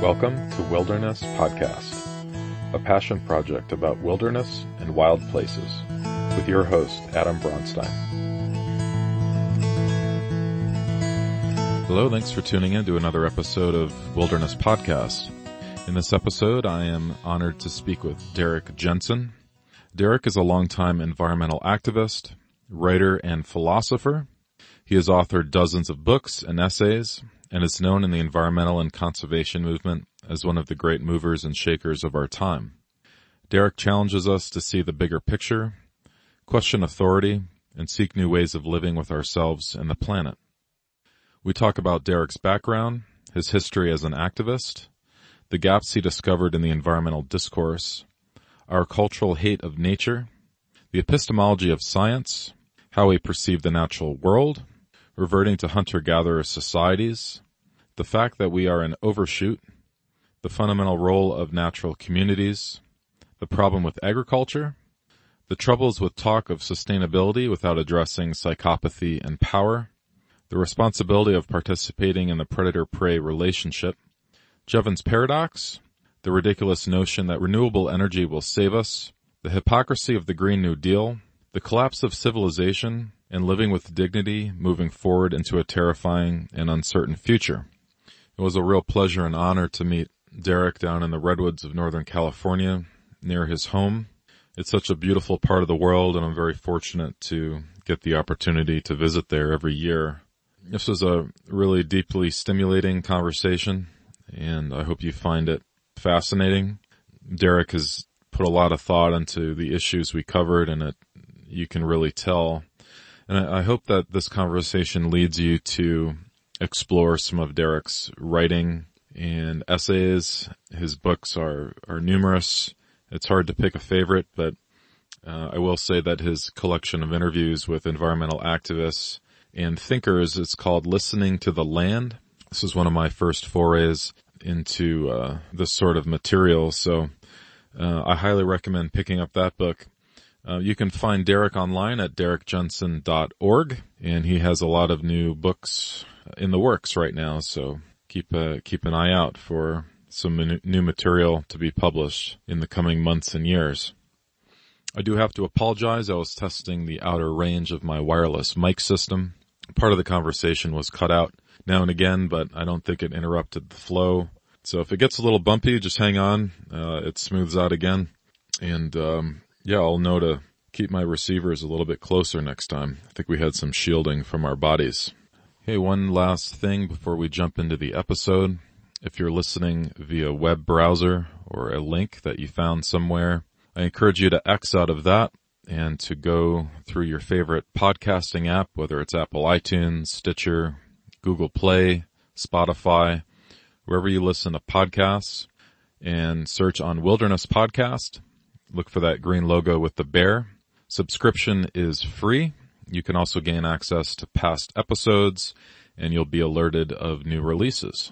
Welcome to Wilderness Podcast, a passion project about wilderness and wild places, with your host, Adam Bronstein. Hello, thanks for tuning in to another episode of Wilderness Podcast. In this episode, I am honored to speak with Derrick Jensen. Derrick is a longtime environmental activist, writer, and philosopher. He has authored dozens of books and essays, and is known in the environmental and conservation movement as one of the great movers and shakers of our time. Derrick challenges us to see the bigger picture, question authority, and seek new ways of living with ourselves and the planet. We talk about Derrick's background, his history as an activist, the gaps he discovered in the environmental discourse, our cultural hate of nature, the epistemology of science, how we perceive the natural world, reverting to hunter-gatherer societies, the fact that we are an overshoot, the fundamental role of natural communities, the problem with agriculture, the troubles with talk of sustainability without addressing psychopathy and power, the responsibility of participating in the predator-prey relationship, Jevons paradox, the ridiculous notion that renewable energy will save us, the hypocrisy of the Green New Deal, the collapse of civilization, and living with dignity moving forward into a terrifying and uncertain future. It was a real pleasure and honor to meet Derrick down in the redwoods of Northern California, near his home. It's such a beautiful part of the world, and I'm very fortunate to get the opportunity to visit there every year. This was a really deeply stimulating conversation, and I hope you find it fascinating. Derrick has put a lot of thought into the issues we covered, and you can really tell. And I hope that this conversation leads you to explore some of Derrick's writing and essays. His books are numerous. It's hard to pick a favorite, but I will say that his collection of interviews with environmental activists and thinkers is called Listening to the Land. This was one of my first forays into this sort of material, so I highly recommend picking up that book. You can find Derrick online at derrickjensen.org, and he has a lot of new books in the works right now, so keep an eye out for some new material to be published in the coming months and years. I do have to apologize. I was testing the outer range of my wireless mic system. Part of the conversation was cut out now and again, but I don't think it interrupted the flow. So if it gets a little bumpy, just hang on. It smooths out again. And I'll know to keep my receivers a little bit closer next time. I think we had some shielding from our bodies. Hey, one last thing before we jump into the episode. If you're listening via web browser or a link that you found somewhere, I encourage you to X out of that and to go through your favorite podcasting app, whether it's Apple iTunes, Stitcher, Google Play, Spotify, wherever you listen to podcasts, and search on Wilderness Podcast. Look for that green logo with the bear. Subscription is free. You can also gain access to past episodes, and you'll be alerted of new releases.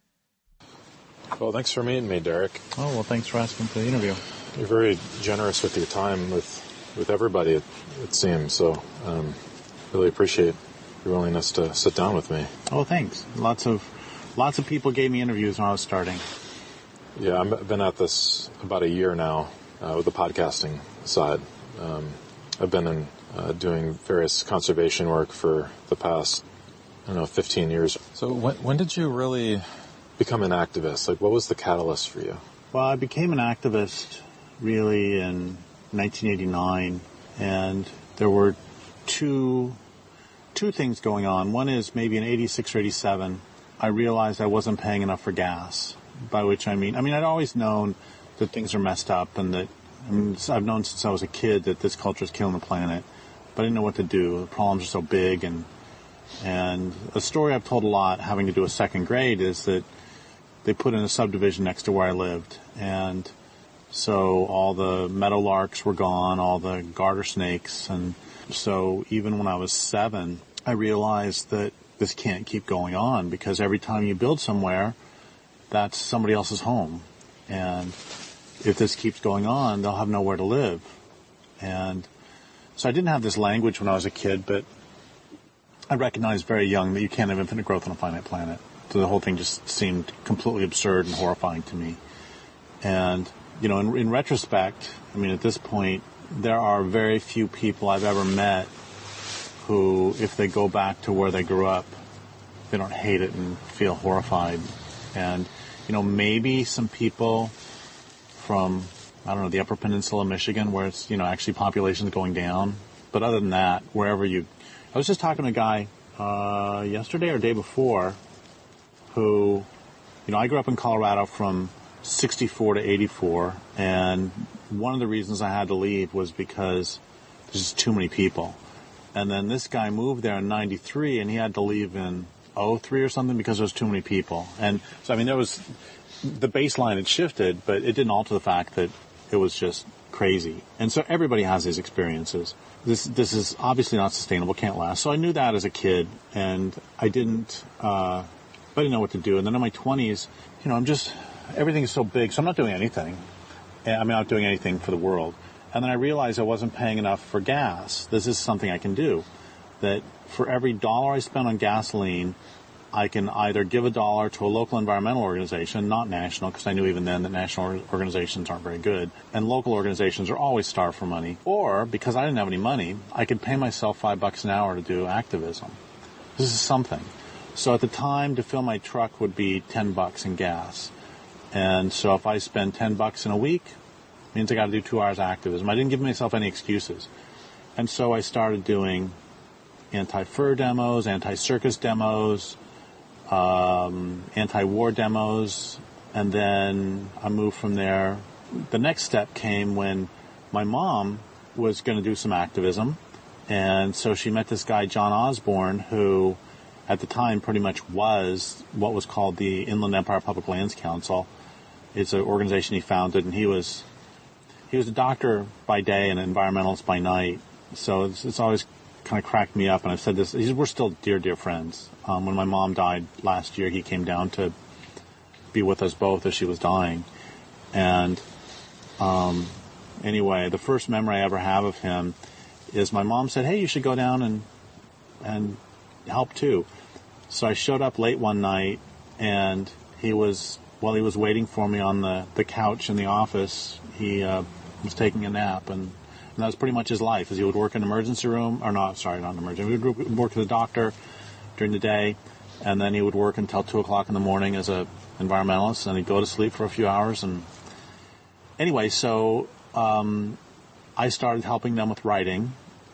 Well, thanks for meeting me, Derrick. Oh, well, thanks for asking for the interview. You're very generous with your time with everybody, it seems, so really appreciate your willingness to sit down with me. Oh, thanks. Lots of people gave me interviews when I was starting. Yeah, I've been at this about a year now with the podcasting side. I've been doing various conservation work for the past, 15 years. So when did you really become an activist? Like, what was the catalyst for you? Well, I became an activist really in 1989, and there were two things going on. One is maybe in 86 or 87, I realized I wasn't paying enough for gas, by which I mean, I'd always known that things are messed up and that, I've known since I was a kid that this culture is killing the planet, but I didn't know what to do. The problems are so big, and a story I've told a lot having to do with second grade is that they put in a subdivision next to where I lived, and so all the meadowlarks were gone, all the garter snakes, and so even when I was 7, I realized that this can't keep going on, because every time you build somewhere, that's somebody else's home, and if this keeps going on, they'll have nowhere to live. And so I didn't have this language when I was a kid, but I recognized very young that you can't have infinite growth on a finite planet. the whole thing just seemed completely absurd and horrifying to me. And, in retrospect, at this point, there are very few people I've ever met who, if they go back to where they grew up, they don't hate it and feel horrified. And, maybe some people from, the Upper Peninsula of Michigan, where it's, actually population's going down. But other than that, I was just talking to a guy yesterday or day before who, I grew up in Colorado from 64 to 84, and one of the reasons I had to leave was because there's just too many people. And then this guy moved there in 93, and he had to leave in 03 or something because there was too many people. And so, there was, the baseline had shifted, but it didn't alter the fact that it was just crazy. And so everybody has these experiences. This is obviously not sustainable, can't last. So I knew that as a kid, and I didn't know what to do. And then in my 20s, everything is so big, so I'm not doing anything. I'm not doing anything for the world. And then I realized I wasn't paying enough for gas. This is something I can do. That for every dollar I spend on gasoline, I can either give $1 to a local environmental organization, not national, because I knew even then that national organizations aren't very good, and local organizations are always starved for money. Or, because I didn't have any money, I could pay myself $5 an hour to do activism. This is something. So at the time, to fill my truck would be $10 in gas. And so if I spend $10 in a week, it means I got to do 2 hours of activism. I didn't give myself any excuses. And so I started doing anti-fur demos, anti-circus demos, anti-war demos, and then I moved from there. The next step came when my mom was going to do some activism, and so she met this guy, John Osborne, who at the time pretty much was what was called the Inland Empire Public Lands Council. It's an organization he founded, and he was a doctor by day and an environmentalist by night. So it's always kind of cracked me up, and I've said this. We're still dear friends. When my mom died last year, he came down to be with us both as she was dying. And anyway, the first memory I ever have of him is my mom said, "Hey, you should go down and help too." So I showed up late one night, and he was waiting for me on the couch in the office. He was taking a nap, and that was pretty much his life. As he would work in an emergency room, not an emergency. He would work with a doctor during the day, and then he would work until 2:00 in the morning as a environmentalist, and he'd go to sleep for a few hours. And anyway, so I started helping them with writing,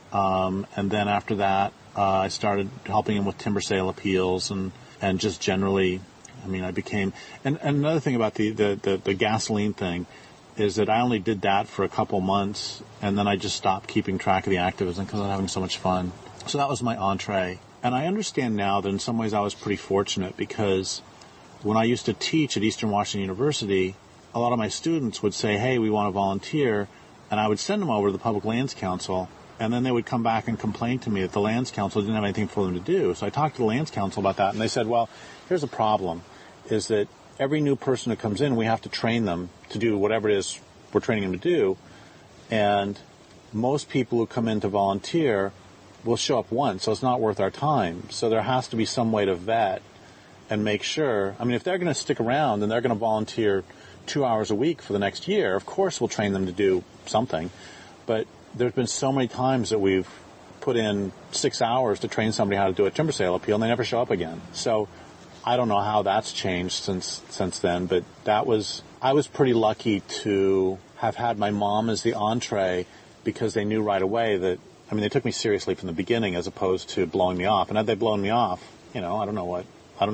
and then after that, I started helping him with timber sale appeals and just generally. I became, and another thing about the gasoline thing is that I only did that for a couple months, and then I just stopped keeping track of the activism because I was having so much fun. So that was my entree. And I understand now that in some ways I was pretty fortunate, because when I used to teach at Eastern Washington University, a lot of my students would say, "Hey, we want to volunteer," and I would send them over to the Public Lands Council, and then they would come back and complain to me that the Lands Council didn't have anything for them to do. So I talked to the Lands Council about that, and they said, "Well, here's the problem, is that every new person who comes in, we have to train them to do whatever it is we're training them to do. And most people who come in to volunteer will show up once, so it's not worth our time. So there has to be some way to vet and make sure. If they're going to stick around and they're going to volunteer 2 hours a week for the next year, of course we'll train them to do something. But there's been so many times that we've put in 6 hours to train somebody how to do a timber sale appeal, and they never show up again. So I don't know how that's changed since then, but I was pretty lucky to have had my mom as the entree, because they knew right away that, they took me seriously from the beginning as opposed to blowing me off. And had they blown me off, I don't know.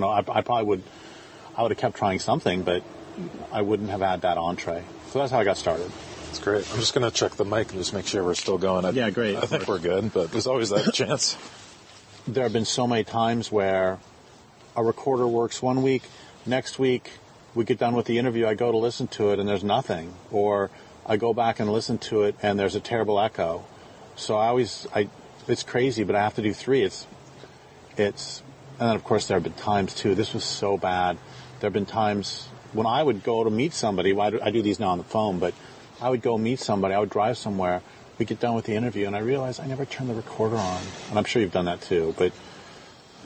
I would have kept trying something, but I wouldn't have had that entree. So that's how I got started. That's great. I'm just going to check the mic and just make sure we're still going. Yeah, great. I think we're good, but there's always that chance. There have been so many times where a recorder works one week, next week we get done with the interview, I go to listen to it and there's nothing. Or I go back and listen to it and there's a terrible echo. So it's crazy, but I have to do 3. And then of course there have been times too, this was so bad. There have been times when I would go to meet somebody, I do these now on the phone, but I would go meet somebody, I would drive somewhere, we get done with the interview and I realize I never turned the recorder on. And I'm sure you've done that too, but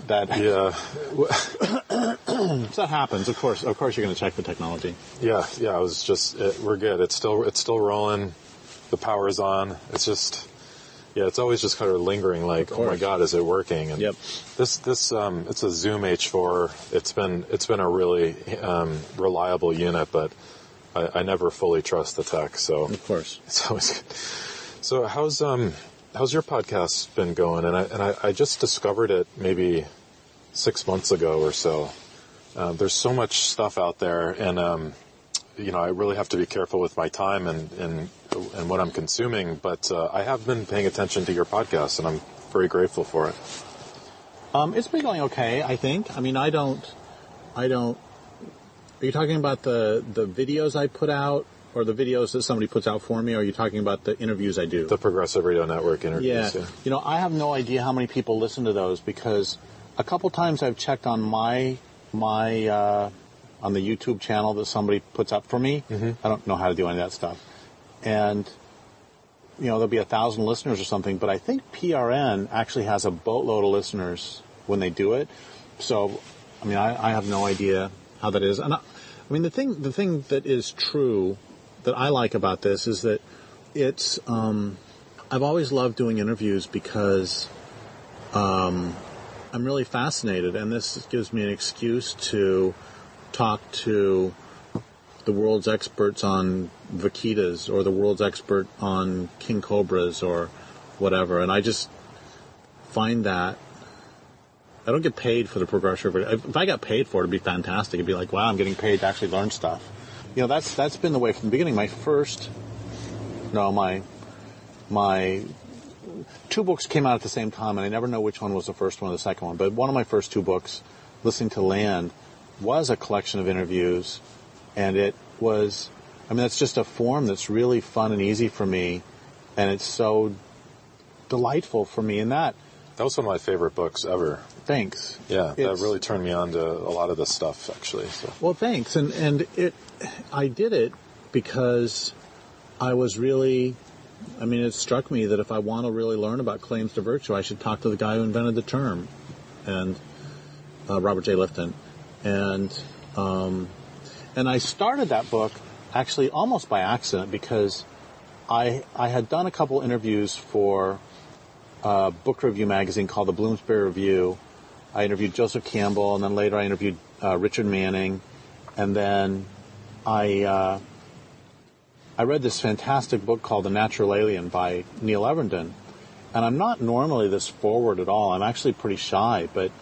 Yeah. So that happens. Of course, you're going to check the technology. Yeah. I was just, we're good. It's still rolling. The power's on. It's just, it's always just kind of lingering like, oh my God, is it working? And Yep. This, it's a Zoom H4. It's been a really, reliable unit, but I never fully trust the tech. So Of course. it's always good. So how's your podcast been going? And I just discovered it maybe 6 months ago or so. There's so much stuff out there, and I really have to be careful with my time and what I'm consuming. But I have been paying attention to your podcast, and I'm very grateful for it. It's been going okay, I think. I mean, I don't. Are you talking about the videos I put out, or the videos that somebody puts out for me, or are you talking about the interviews I do? The Progressive Radio Network interviews. Yeah. I have no idea how many people listen to those, because a couple times I've checked on my on the YouTube channel that somebody puts up for me. Mm-hmm. I don't know how to do any of that stuff. And, there'll be 1,000 listeners or something, but I think PRN actually has a boatload of listeners when they do it. So, I mean, I have no idea how that is. And the thing that is true that I like about this is that it's, I've always loved doing interviews because, I'm really fascinated, and this gives me an excuse to talk to the world's experts on vaquitas, or the world's expert on king cobras, or whatever. And I just find that I don't get paid for the progressive. If I got paid for it, it'd be fantastic. It'd be like, wow, I'm getting paid to actually learn stuff. That's been the way from the beginning. My two books came out at the same time, and I never know which one was the first one or the second one. But one of my first two books, Listening to Land, was a collection of interviews, and it was, it's just a form that's really fun and easy for me, and it's so delightful for me in that. That was one of my favorite books ever. Thanks. Yeah, that really turned me on to a lot of this stuff, actually. So. Well, thanks. And I did it because I was really, it struck me that if I want to really learn about claims to virtue, I should talk to the guy who invented the term, and Robert J. Lifton. And I started that book actually almost by accident, because I had done a couple interviews for a book review magazine called the Bloomsbury Review. I interviewed Joseph Campbell, and then later I interviewed Richard Manning, and then I read this fantastic book called The Natural Alien by Neil Everenden. And I'm not normally this forward at all. I'm actually pretty shy, but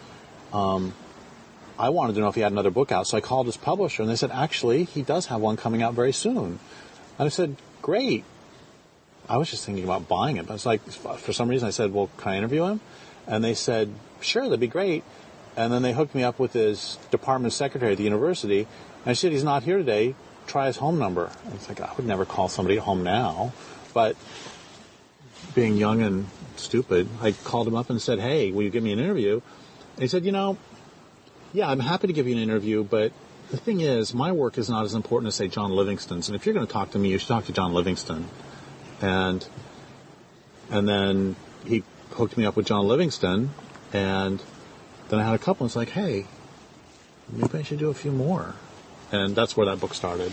I wanted to know if he had another book out, so I called his publisher, and they said, actually, he does have one coming out very soon. And I said, great. I was just thinking about buying it, but it's like, for some reason I said, well, can I interview him? And they said, sure, that'd be great. And then they hooked me up with his department secretary at the university, and I said, he's not here today, try his home number. And it's like, I would never call somebody at home now, but being young and stupid, I called him up and said, hey, will you give me an interview? And he said, yeah, I'm happy to give you an interview, but the thing is, my work is not as important as, say, John Livingston's. And if you're going to talk to me, you should talk to John Livingston. And then he hooked me up with John Livingston, and then I had a couple, and it's like, hey, maybe I should do a few more. And that's where that book started.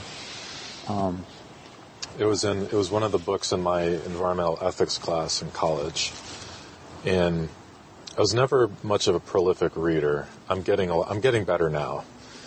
It was one of the books in my environmental ethics class in college, and I was never much of a prolific reader. I'm getting better now,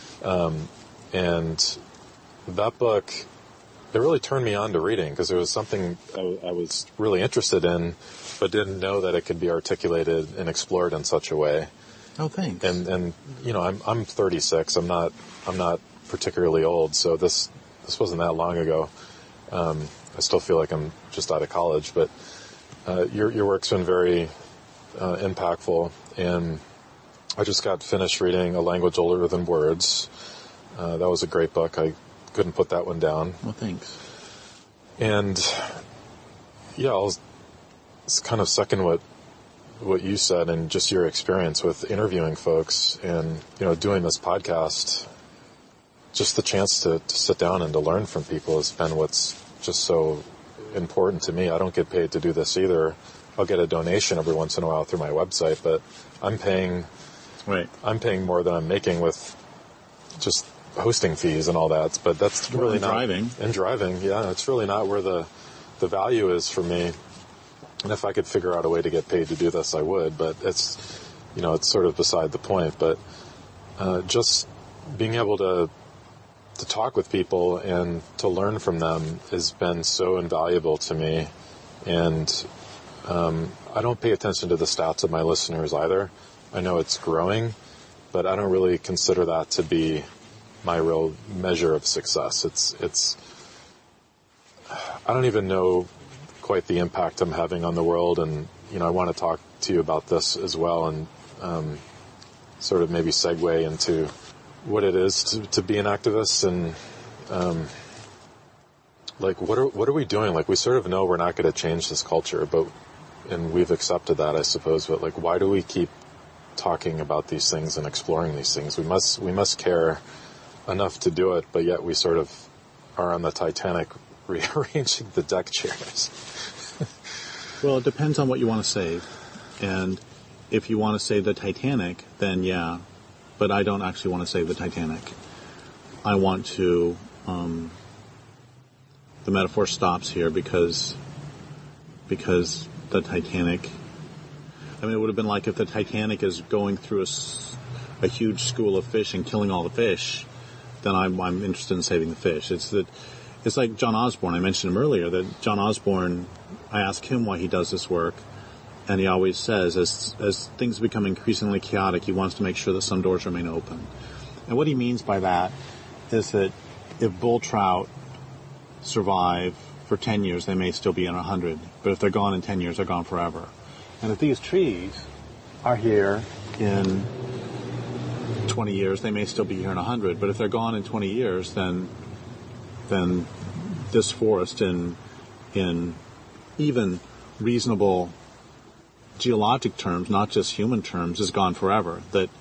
and that book, it really turned me on to reading, because it was something I was really interested in, but didn't know that it could be articulated and explored in such a way. Oh, thanks. And I'm 36. I'm not particularly old, so this wasn't that long ago. I still feel like I'm just out of college, but your work's been very impactful, and I just got finished reading A Language Older Than Words. That was a great book. I couldn't put that one down. Well, thanks. And yeah, I'll kind of second what you said, and just your experience with interviewing folks and doing this podcast. Just the chance to sit down and to learn from people has been what's just so important to me. I don't get paid to do this either. I'll get a donation every once in a while through my website, but I'm paying Right. I'm paying more than I'm making with just hosting fees and all that, but that's really and not... driving. And driving, yeah. It's really not where the value is for me. And if I could figure out a way to get paid to do this, I would, but it's, it's sort of beside the point. But just being able to talk with people and to learn from them has been so invaluable to me. And I don't pay attention to the stats of my listeners either. I know it's growing, but I don't really consider that to be my real measure of success. It's I don't even know quite the impact I'm having on the world, and I want to talk to you about this as well, and sort of maybe segue into what it is to be an activist, and like what are we doing? Like, we sort of know we're not going to change this culture, and we've accepted that, I suppose, but like, why do we keep talking about these things and exploring these things? We must care enough to do it, but yet we sort of are on the Titanic rearranging the deck chairs. Well, it depends on what you want to save. And if you want to save the Titanic, then yeah. But I don't actually want to save the Titanic. I want to... the metaphor stops here because the Titanic... I mean, it would have been like if the Titanic is going through a huge school of fish and killing all the fish, then I'm interested in saving the fish. It's like John Osborne. I mentioned him earlier, that John Osborne, I ask him why he does this work, and he always says, as things become increasingly chaotic, he wants to make sure that some doors remain open. And what he means by that is that if bull trout survive for 10 years, they may still be in 100. But if they're gone in 10 years, they're gone forever. And if these trees are here in 20 years, they may still be here in 100. But if they're gone in 20 years, then this forest in even reasonable geologic terms, not just human terms, is gone forever. That,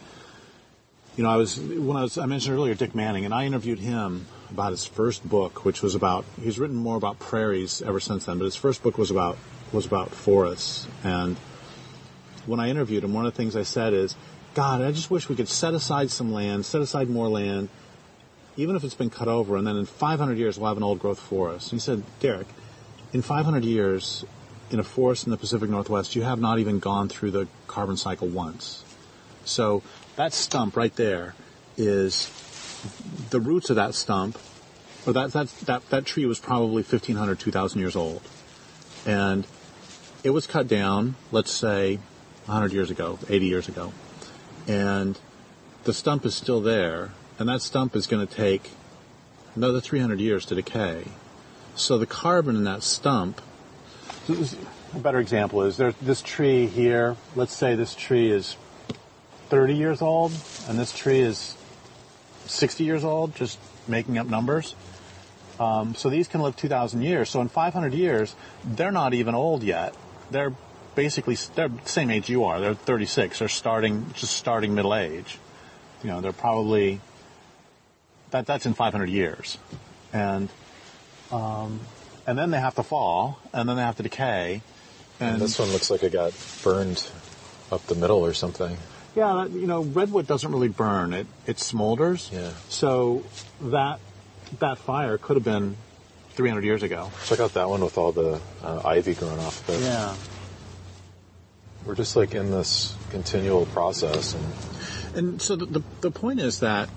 I mentioned earlier Dick Manning, and I interviewed him about his first book, which was about, he's written more about prairies ever since then, but his first book was about forests. And when I interviewed him, one of the things I said is, God, I just wish we could set aside some land, set aside more land, even if it's been cut over, and then in 500 years we'll have an old-growth forest. And he said, Derek, in 500 years, in a forest in the Pacific Northwest, you have not even gone through the carbon cycle once. So that stump right there is the roots of that stump, or that tree was probably 1,500, 2,000 years old. And it was cut down, let's say, 100 years ago, 80 years ago. And the stump is still there, and that stump is going to take another 300 years to decay. So the carbon in that stump... A better example is this tree here. Let's say this tree is 30 years old, and this tree is 60 years old, just making up numbers. So these can live 2,000 years. So in 500 years, they're not even old yet. They're the same age you are. They're 36. They're starting middle age. They're probably... That's in 500 years. And then they have to fall, and then they have to decay. And this one looks like it got burned up the middle or something. Yeah, redwood doesn't really burn. It smolders. Yeah. So that fire could have been 300 years ago. Check out that one with all the ivy growing off of it. Yeah. We're just like in this continual process. And so the point is that,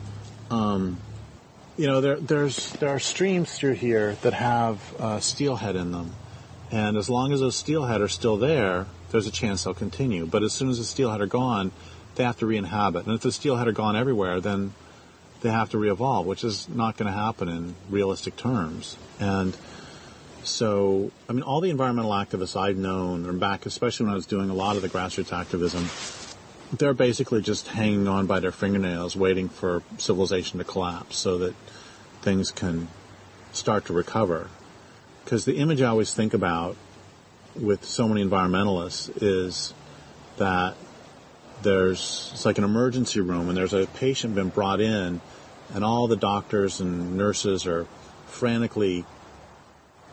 there are streams through here that have steelhead in them. And as long as those steelhead are still there, there's a chance they'll continue. But as soon as the steelhead are gone, they have to re-inhabit. And if the steelhead are gone everywhere, then they have to re-evolve, which is not going to happen in realistic terms. And so, all the environmental activists I've known, or back, especially when I was doing a lot of the grassroots activism, they're basically just hanging on by their fingernails, waiting for civilization to collapse so that things can start to recover. Because the image I always think about with so many environmentalists is that it's like an emergency room, and there's a patient been brought in, and all the doctors and nurses are frantically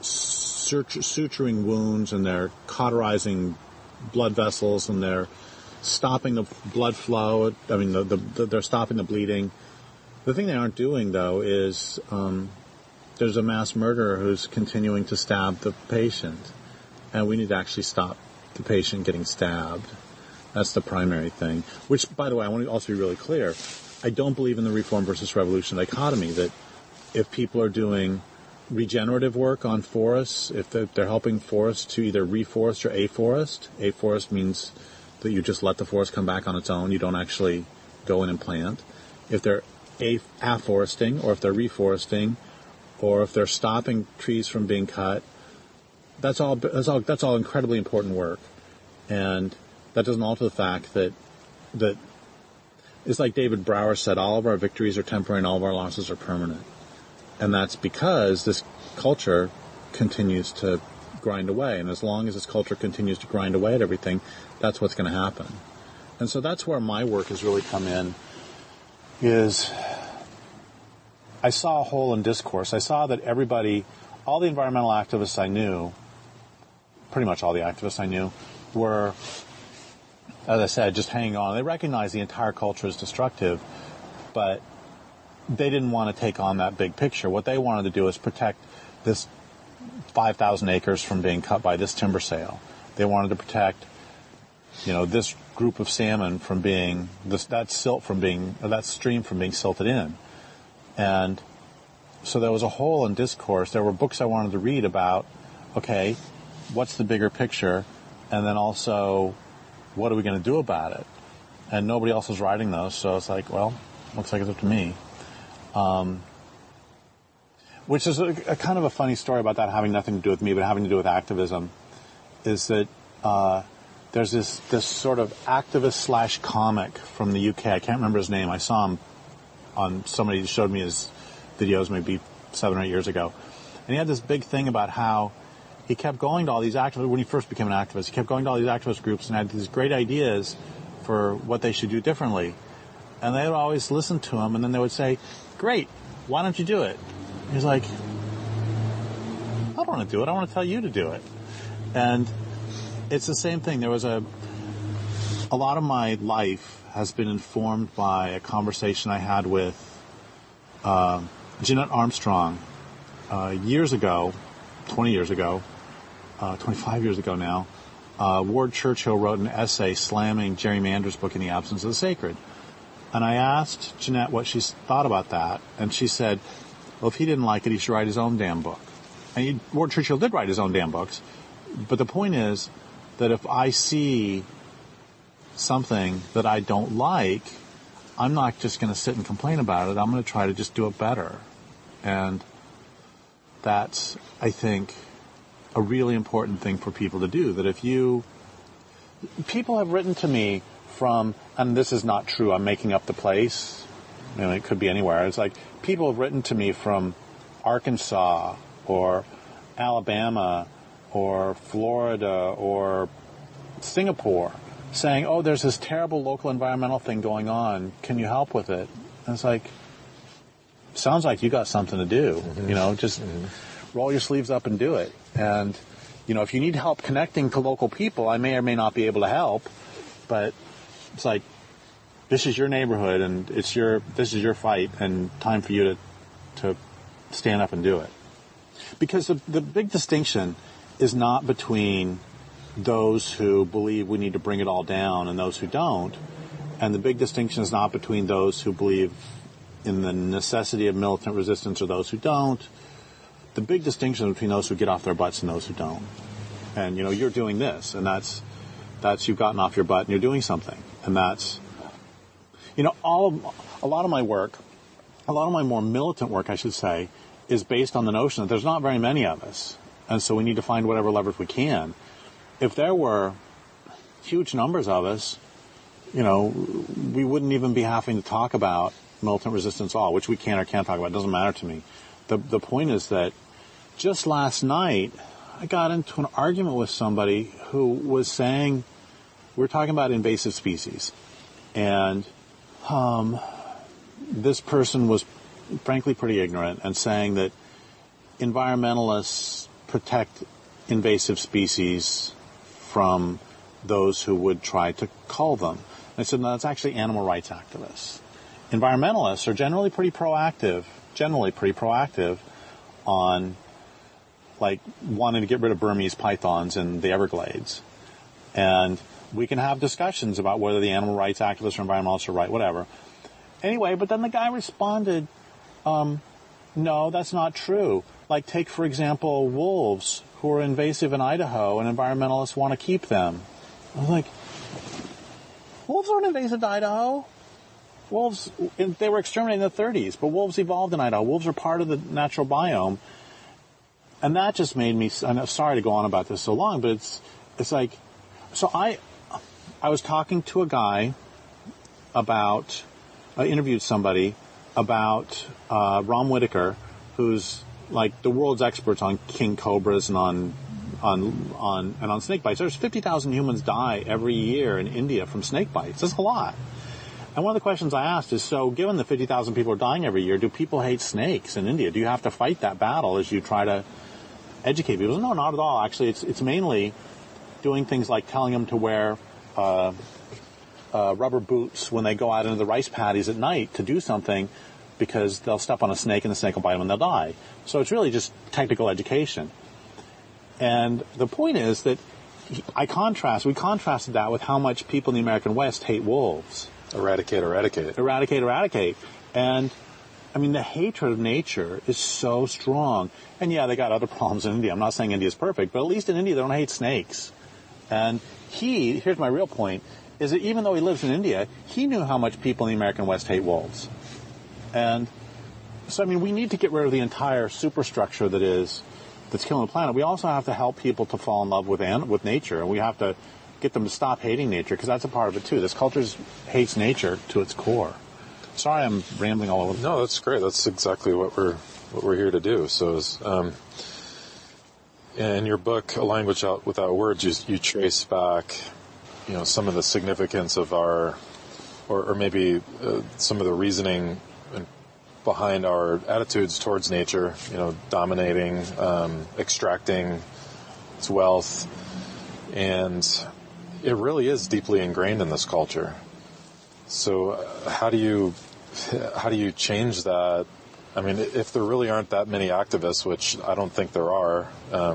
suturing wounds, and they're cauterizing blood vessels, and they're stopping the blood flow. I mean, they're stopping the bleeding. The thing they aren't doing, though, is there's a mass murderer who's continuing to stab the patient, and we need to actually stop the patient getting stabbed. That's the primary thing. Which, by the way, I want to also be really clear. I don't believe in the reform versus revolution dichotomy, that if people are doing regenerative work on forests, if they're helping forests to either reforest or afforest means that you just let the forest come back on its own, you don't actually go in and plant. If they're afforesting, or if they're reforesting, or if they're stopping trees from being cut, that's all incredibly important work. And that doesn't alter the fact that it's like David Brower said, all of our victories are temporary and all of our losses are permanent. And that's because this culture continues to grind away. And as long as this culture continues to grind away at everything, that's what's going to happen. And so that's where my work has really come in, is I saw a hole in discourse. I saw that everybody, all the environmental activists I knew, pretty much all the activists I knew, were, as I said, just hanging on. They recognized the entire culture is destructive, but they didn't want to take on that big picture. What they wanted to do is protect this 5,000 acres from being cut by this timber sale. They wanted to protect, this group of salmon from being, that stream from being silted in. And so there was a hole in discourse. There were books I wanted to read about, okay, what's the bigger picture? And then also, what are we going to do about it? And nobody else was writing those, so it's like, well, looks like it's up to me. Which is a kind of a funny story about that having nothing to do with me, but having to do with activism, is that there's this sort of activist / comic from the UK. I can't remember his name. I saw him on, somebody showed me his videos maybe 7 or 8 years ago. And he had this big thing about how he kept going to all these activists, when he first became an activist, he kept going to all these activist groups and had these great ideas for what they should do differently. And they would always listen to him, and then they would say, great, why don't you do it? He's like, I don't want to do it. I want to tell you to do it. And it's the same thing. There was a lot of my life has been informed by a conversation I had with Jeanette Armstrong years ago, 20 years ago, 25 years ago now. Ward Churchill wrote an essay slamming Jerry Mander's book In the Absence of the Sacred. And I asked Jeanette what she thought about that, and she said, well, if he didn't like it, he should write his own damn book. And Ward Churchill did write his own damn books, but the point is that if I see something that I don't like, I'm not just going to sit and complain about it. I'm going to try to just do it better. And that's, I think, a really important thing for people to do. That people have written to me from, and this is not true, I'm making up the place, it could be anywhere. It's like people have written to me from Arkansas or Alabama or Florida or Singapore saying, oh, there's this terrible local environmental thing going on. Can you help with it? And it's like, sounds like you got something to do. Just roll your sleeves up and do it. And, if you need help connecting to local people, I may or may not be able to help, but it's like, this is your neighborhood and this is your fight, and time for you to stand up and do it. Because the big distinction is not between those who believe we need to bring it all down and those who don't. And the big distinction is not between those who believe in the necessity of militant resistance or those who don't. The big distinction is between those who get off their butts and those who don't. And, you're doing this, and that's you've gotten off your butt and you're doing something. And that's, a lot of my work, a lot of my more militant work, I should say, is based on the notion that there's not very many of us. And so we need to find whatever levers we can. If there were huge numbers of us, we wouldn't even be having to talk about militant resistance at all, which we can or can't talk about. It doesn't matter to me. The point is that just last night, I got into an argument with somebody who was saying, we're talking about invasive species. And this person was frankly pretty ignorant and saying that environmentalists protect invasive species from those who would try to cull them. And I said, no, that's actually animal rights activists. Environmentalists are generally pretty proactive on, like, wanting to get rid of Burmese pythons in the Everglades. And we can have discussions about whether the animal rights activists or environmentalists are right, whatever. Anyway, but then the guy responded, no, that's not true. Like, take, for example, wolves who are invasive in Idaho and environmentalists want to keep them. I was like, wolves aren't invasive to Idaho. Wolves, they were exterminated in the 30s, but wolves evolved in Idaho. Wolves are part of the natural biome. And that just made me, I'm sorry to go on about this so long, but it's like, so I was talking to a guy about, I interviewed somebody about Ron Whitaker, who's like the world's experts on king cobras and on snake bites. There's 50,000 humans die every year in India from snake bites. That's a lot. And one of the questions I asked is, so given the 50,000 people are dying every year, do people hate snakes in India? Do you have to fight that battle as you try to educate people? No, not at all. Actually, it's mainly doing things like telling them to wear rubber boots when they go out into the rice paddies at night to do something, because they'll step on a snake and the snake will bite them and they'll die. So it's really just technical education. And the point is that we contrasted that with how much people in the American West hate wolves. Eradicate. And, I mean, the hatred of nature is so strong. And yeah, they got other problems in India. I'm not saying India's perfect, but at least in India they don't hate snakes. And here's my real point, is that even though he lives in India, he knew how much people in the American West hate wolves. And so, I mean, we need to get rid of the entire superstructure that's killing the planet. We also have to help people to fall in love with nature, and we have to get them to stop hating nature, because that's a part of it too. This culture hates nature to its core. Sorry, I'm rambling all over. No, that's great. That's exactly what we're here to do. So, in your book, A Language Without Words, you trace back, some of the significance of our, or maybe some of the reasoning behind our attitudes towards nature. Dominating, extracting its wealth, and it really is deeply ingrained in this culture. So how do you change that? I mean, if there really aren't that many activists, which I don't think there are,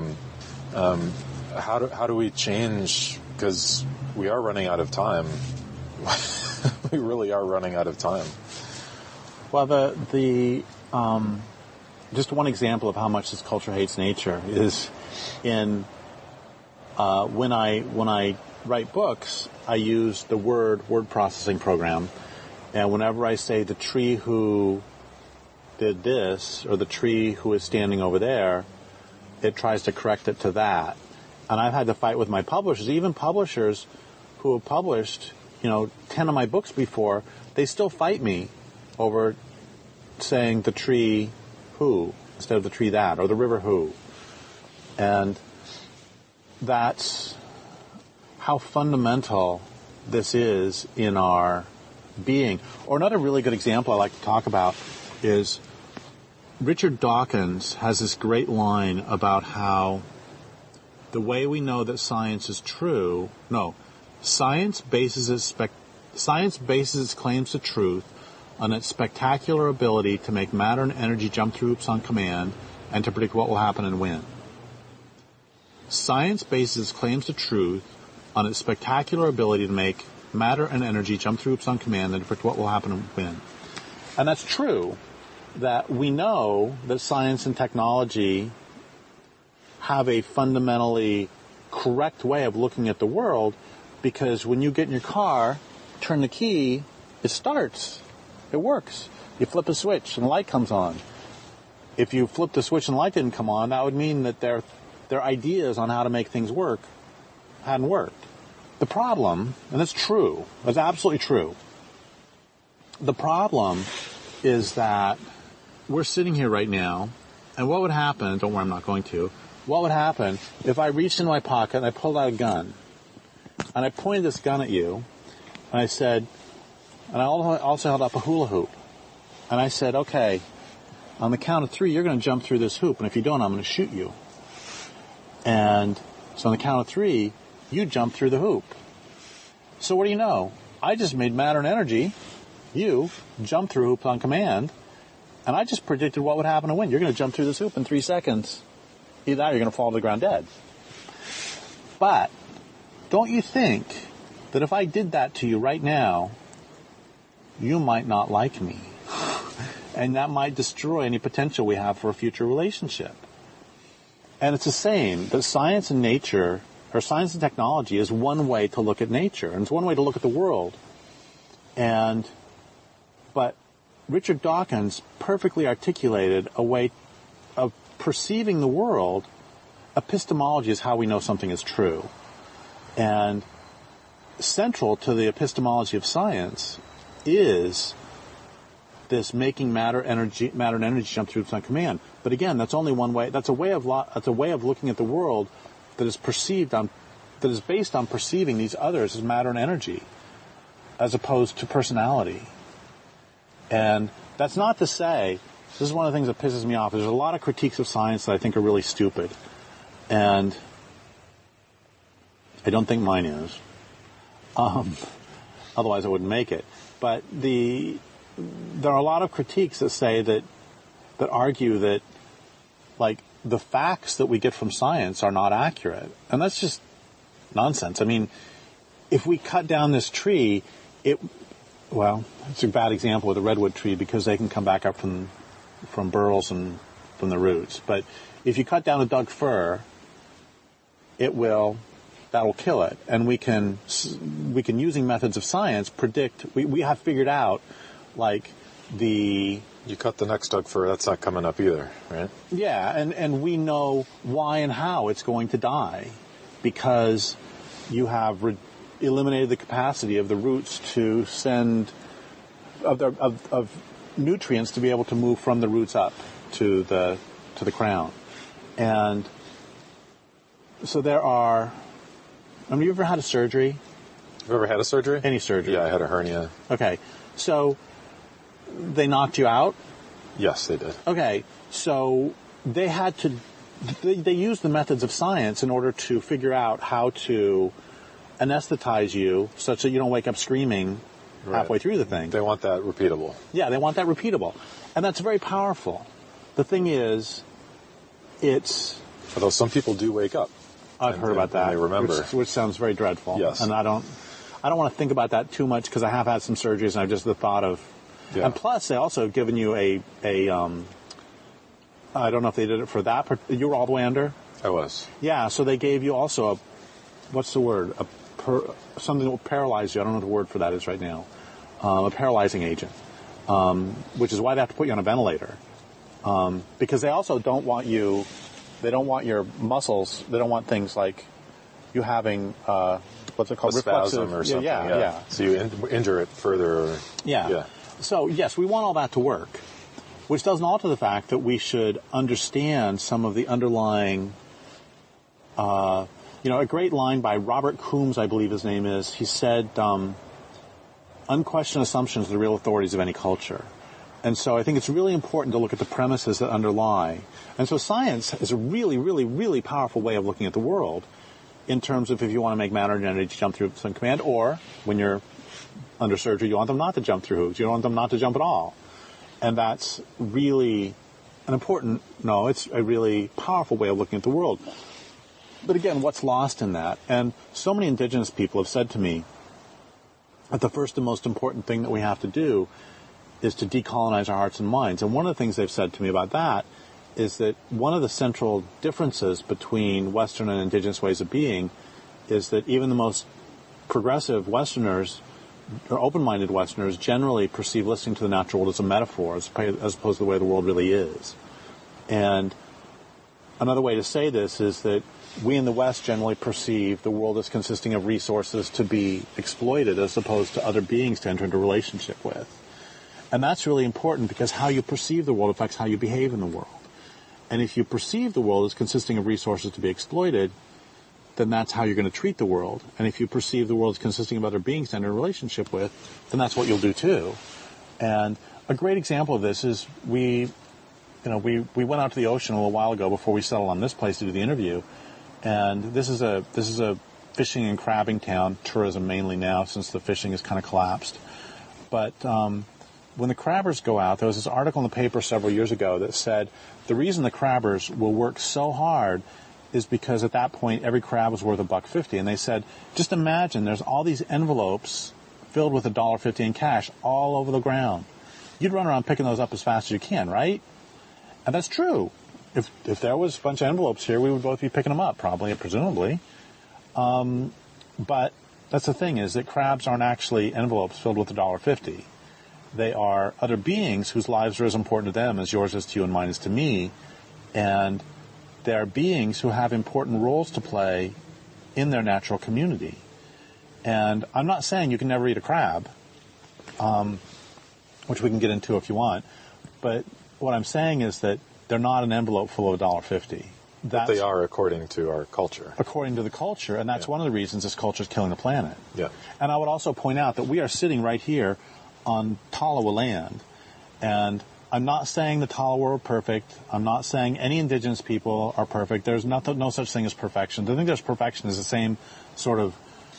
how do we change? Because we are running out of time. We really are running out of time. Well, just one example of how much this culture hates nature is in when I write books, I use the word processing program, and whenever I say the tree who did this or the tree who is standing over there, it tries to correct it to that. And I've had to fight with my publishers, even publishers who have published 10 of my books before. They still fight me over saying the tree who instead of the tree that, or the river who. And that's how fundamental this is in our being. Or another really good example I like to talk about is Richard Dawkins has this great line about how the way we know that science is true, science bases its claims to truth on its spectacular ability to make matter and energy jump through hoops on command and to predict what will happen and when. Science bases its claims to truth on its spectacular ability to make matter and energy jump through hoops on command and to predict what will happen and when. And that's true, that we know that science and technology have a fundamentally correct way of looking at the world, because when you get in your car, turn the key, it starts. It works. You flip a switch and the light comes on. If you flip the switch and the light didn't come on, that would mean that their ideas on how to make things work hadn't worked. The problem, and it's true, it's absolutely true, the problem is that we're sitting here right now, and what would happen, don't worry, I'm not going to, what would happen if I reached into my pocket and I pulled out a gun, and I pointed this gun at you, and I said, and I also held up a hula hoop, and I said, okay, on the count of 3, you're going to jump through this hoop, and if you don't, I'm going to shoot you. And so on the count of 3, you jump through the hoop. So what do you know? I just made matter and energy. You jump through hoops on command, and I just predicted what would happen to when. You're going to jump through this hoop in 3 seconds. Either that or you're going to fall to the ground dead. But don't you think that if I did that to you right now, you might not like me? And that might destroy any potential we have for a future relationship. And it's the same, that science and nature, or science and technology, is one way to look at nature, and it's one way to look at the world. But Richard Dawkins perfectly articulated a way of perceiving the world. Epistemology is how we know something is true. And central to the epistemology of science is this making matter and energy jump through on command. But again, that's only one way. That's a way of looking at the world that is based on perceiving these others as matter and energy, as opposed to personality. And that's not to say, this is one of the things that pisses me off. There's a lot of critiques of science that I think are really stupid. And I don't think mine is. Otherwise I wouldn't make it. But there are a lot of critiques that say that argue that, like, the facts that we get from science are not accurate. And that's just nonsense. I mean, if we cut down this tree, it's a bad example with a redwood tree because they can come back up from burls and from the roots. But if you cut down a Doug fir, that will kill it. And we can using methods of science predict. We have figured out, like, you cut the next Doug fir, that's not coming up either, right? Yeah, and we know why and how it's going to die, because you have eliminated the capacity of the roots to send of nutrients to be able to move from the roots up to the crown. And so there are. Have you ever had a surgery? Have you ever had a surgery? Any surgery? Yeah, I had a hernia. Okay, so they knocked you out? Yes, they did. Okay, so they had to. They used the methods of science in order to figure out how to anesthetize you such that you don't wake up screaming halfway through the thing. They want that repeatable. Yeah, they want that repeatable. And that's very powerful. The thing is, although some people do wake up. I've heard about that. They remember. Which sounds very dreadful. Yes. And I don't want to think about that too much because I have had some surgeries and I've just the thought of... Yeah. And plus, they also have given you a I don't know if they did it for that. You were all the way under? I was. Yeah, so they gave you also what's the word? Something that will paralyze you. I don't know what the word for that is right now. A paralyzing agent, which is why they have to put you on a ventilator. Because they also don't want you, they don't want your muscles, they don't want things like you having, what's it called? A spasm or something. Yeah. So you injure it further. Yeah. So, yes, we want all that to work, which doesn't alter the fact that we should understand some of the underlying, a great line by Robert Coombs, I believe his name is. He said, unquestioned assumptions are the real authorities of any culture. And so I think it's really important to look at the premises that underlie. And so science is a really, really, really powerful way of looking at the world in terms of if you want to make matter and energy jump through some command, or when you're under surgery, you want them not to jump through hoops. You don't want them not to jump at all. And that's really it's a really powerful way of looking at the world. But again, what's lost in that? And so many indigenous people have said to me that the first and most important thing that we have to do is to decolonize our hearts and minds. And one of the things they've said to me about that is that one of the central differences between Western and indigenous ways of being is that even the most progressive Westerners or open-minded Westerners generally perceive listening to the natural world as a metaphor as opposed to the way the world really is. And another way to say this is that we in the West generally perceive the world as consisting of resources to be exploited as opposed to other beings to enter into a relationship with. And that's really important because how you perceive the world affects how you behave in the world. And if you perceive the world as consisting of resources to be exploited, then that's how you're going to treat the world. And if you perceive the world as consisting of other beings to enter a relationship with, then that's what you'll do too. And a great example of this is we went out to the ocean a little while ago before we settled on this place to do the interview. And this is a fishing and crabbing town, tourism mainly now since the fishing has kind of collapsed. But when the crabbers go out, there was this article in the paper several years ago that said the reason the crabbers will work so hard is because at that point every crab was worth $1.50. And they said, just imagine there's all these envelopes filled with $1.50 in cash all over the ground. You'd run around picking those up as fast as you can, right? And that's true. If there was a bunch of envelopes here, we would both be picking them up, probably, presumably. But that's the thing, is that crabs aren't actually envelopes filled with $1.50. They are other beings whose lives are as important to them as yours is to you and mine is to me. And they are beings who have important roles to play in their natural community. And I'm not saying you can never eat a crab, which we can get into if you want. But what I'm saying is that they're not an envelope full of $1.50. But they are according to our culture. According to the culture, and that's one of the reasons this culture is killing the planet. Yeah. And I would also point out that we are sitting right here on Tolowa land, and I'm not saying the Tolowa are perfect. I'm not saying any indigenous people are perfect. There's no such thing as perfection. I think there's perfection is the same sort of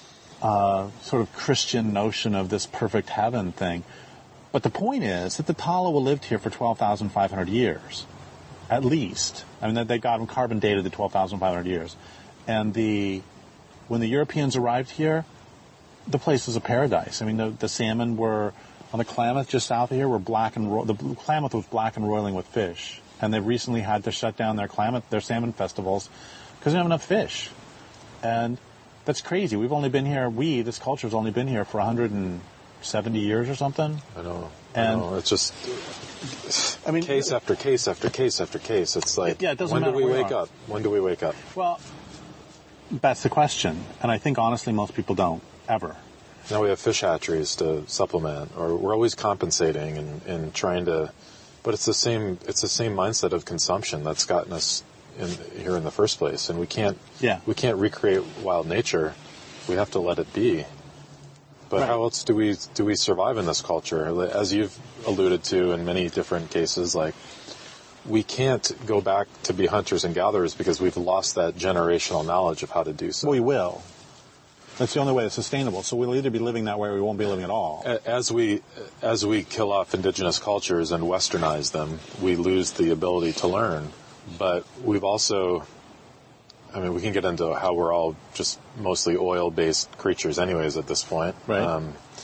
Christian notion of this perfect heaven thing. But the point is that the Tolowa lived here for 12,500 years. At least. I mean, they got them carbon dated the 12,500 years. And when the Europeans arrived here, the place was a paradise. I mean, the salmon were, on the Klamath just south of here, were the Klamath was black and roiling with fish. And they recently had to shut down their salmon festivals because they don't have enough fish. And that's crazy. This culture has only been here for 170 years or something. I know. It's just... I mean, case after case after case after case. It's like, it doesn't when matter do we wake up? When do we wake up? Well, that's the question. And I think, honestly, most people don't, ever. Now we have fish hatcheries to supplement, or we're always compensating and trying to, but it's the same mindset of consumption that's gotten us here in the first place. And we can't recreate wild nature. We have to let it be. But right. How else do we survive in this culture? As you've alluded to in many different cases, like, we can't go back to be hunters and gatherers because we've lost that generational knowledge of how to do so. We will. That's the only way it's sustainable. So we'll either be living that way or we won't be living at all. As we kill off indigenous cultures and westernize them, we lose the ability to learn. But we've also... I mean, we can get into how we're all just mostly oil-based creatures anyways at this point. Right.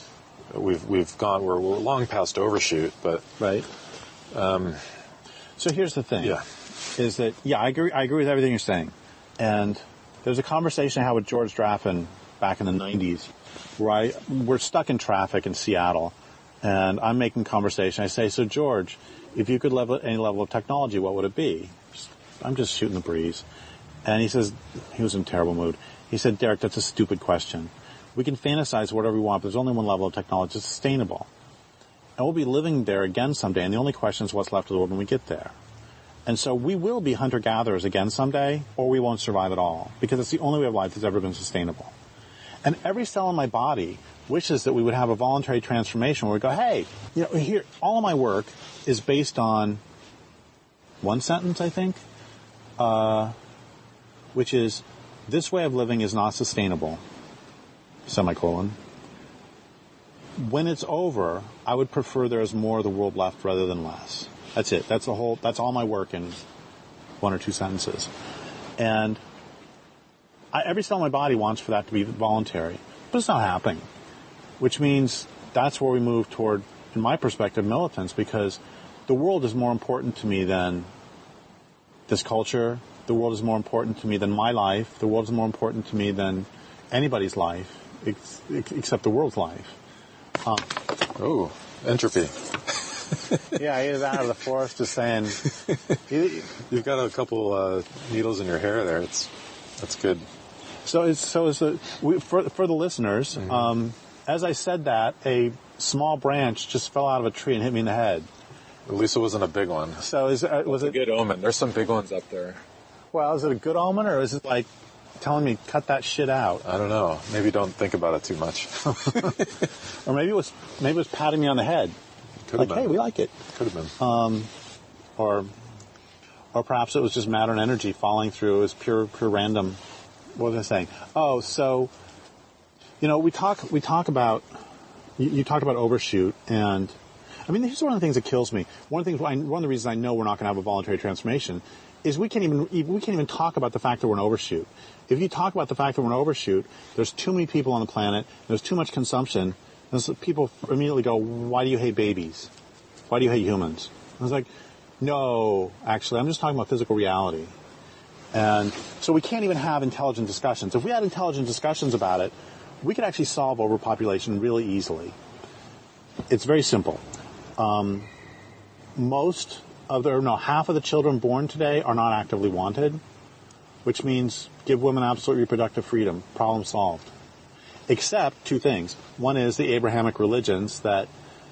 We're long past overshoot, but... Right. So here's the thing. Yeah. Is that, I agree with everything you're saying. And there's a conversation I had with George Draffin back in the 90s where we're stuck in traffic in Seattle, and I'm making conversation. I say, so George, if you could level any level of technology, what would it be? I'm just shooting the breeze. And he says, he was in a terrible mood. He said, Derek, that's a stupid question. We can fantasize whatever we want, but there's only one level of technology that's sustainable. And we'll be living there again someday, and the only question is what's left of the world when we get there. And so we will be hunter-gatherers again someday, or we won't survive at all, because it's the only way of life that's ever been sustainable. And every cell in my body wishes that we would have a voluntary transformation where we go, hey, here, all of my work is based on one sentence, I think, which is, this way of living is not sustainable, semicolon. When it's over, I would prefer there is more of the world left rather than less. That's it. That's all my work in one or two sentences. And every cell in my body wants for that to be voluntary, but it's not happening, which means that's where we move toward, in my perspective, militants, because the world is more important to me than this culture. The world is more important to me than my life. The world is more important to me than anybody's life, except the world's life. Entropy. Yeah, either that or the forest is saying... You've got a couple needles in your hair there. That's good. For the listeners, mm-hmm. As I said that, a small branch just fell out of a tree and hit me in the head. At least it wasn't a big one. So was it a good omen? There's some big ones up there. Well, is it a good omen, or is it like telling me cut that shit out? I don't know. Maybe don't think about it too much. Or maybe it was patting me on the head. Could have been. Hey, we like it. Could have been. Or perhaps it was just matter and energy falling through. It was pure random what was I saying? Oh, so, we talk about, you talked about overshoot, and I mean, here's one of the things that kills me. One of the reasons I know we're not going to have a voluntary transformation is we can't even talk about the fact that we're an overshoot. If you talk about the fact that we're an overshoot, there's too many people on the planet, there's too much consumption, and so people immediately go, why do you hate babies? Why do you hate humans? I was like, no, actually, I'm just talking about physical reality. And so we can't even have intelligent discussions. If we had intelligent discussions about it, we could actually solve overpopulation really easily. It's very simple. Half of the children born today are not actively wanted, which means give women absolute reproductive freedom. Problem solved. Except two things. One is the Abrahamic religions that,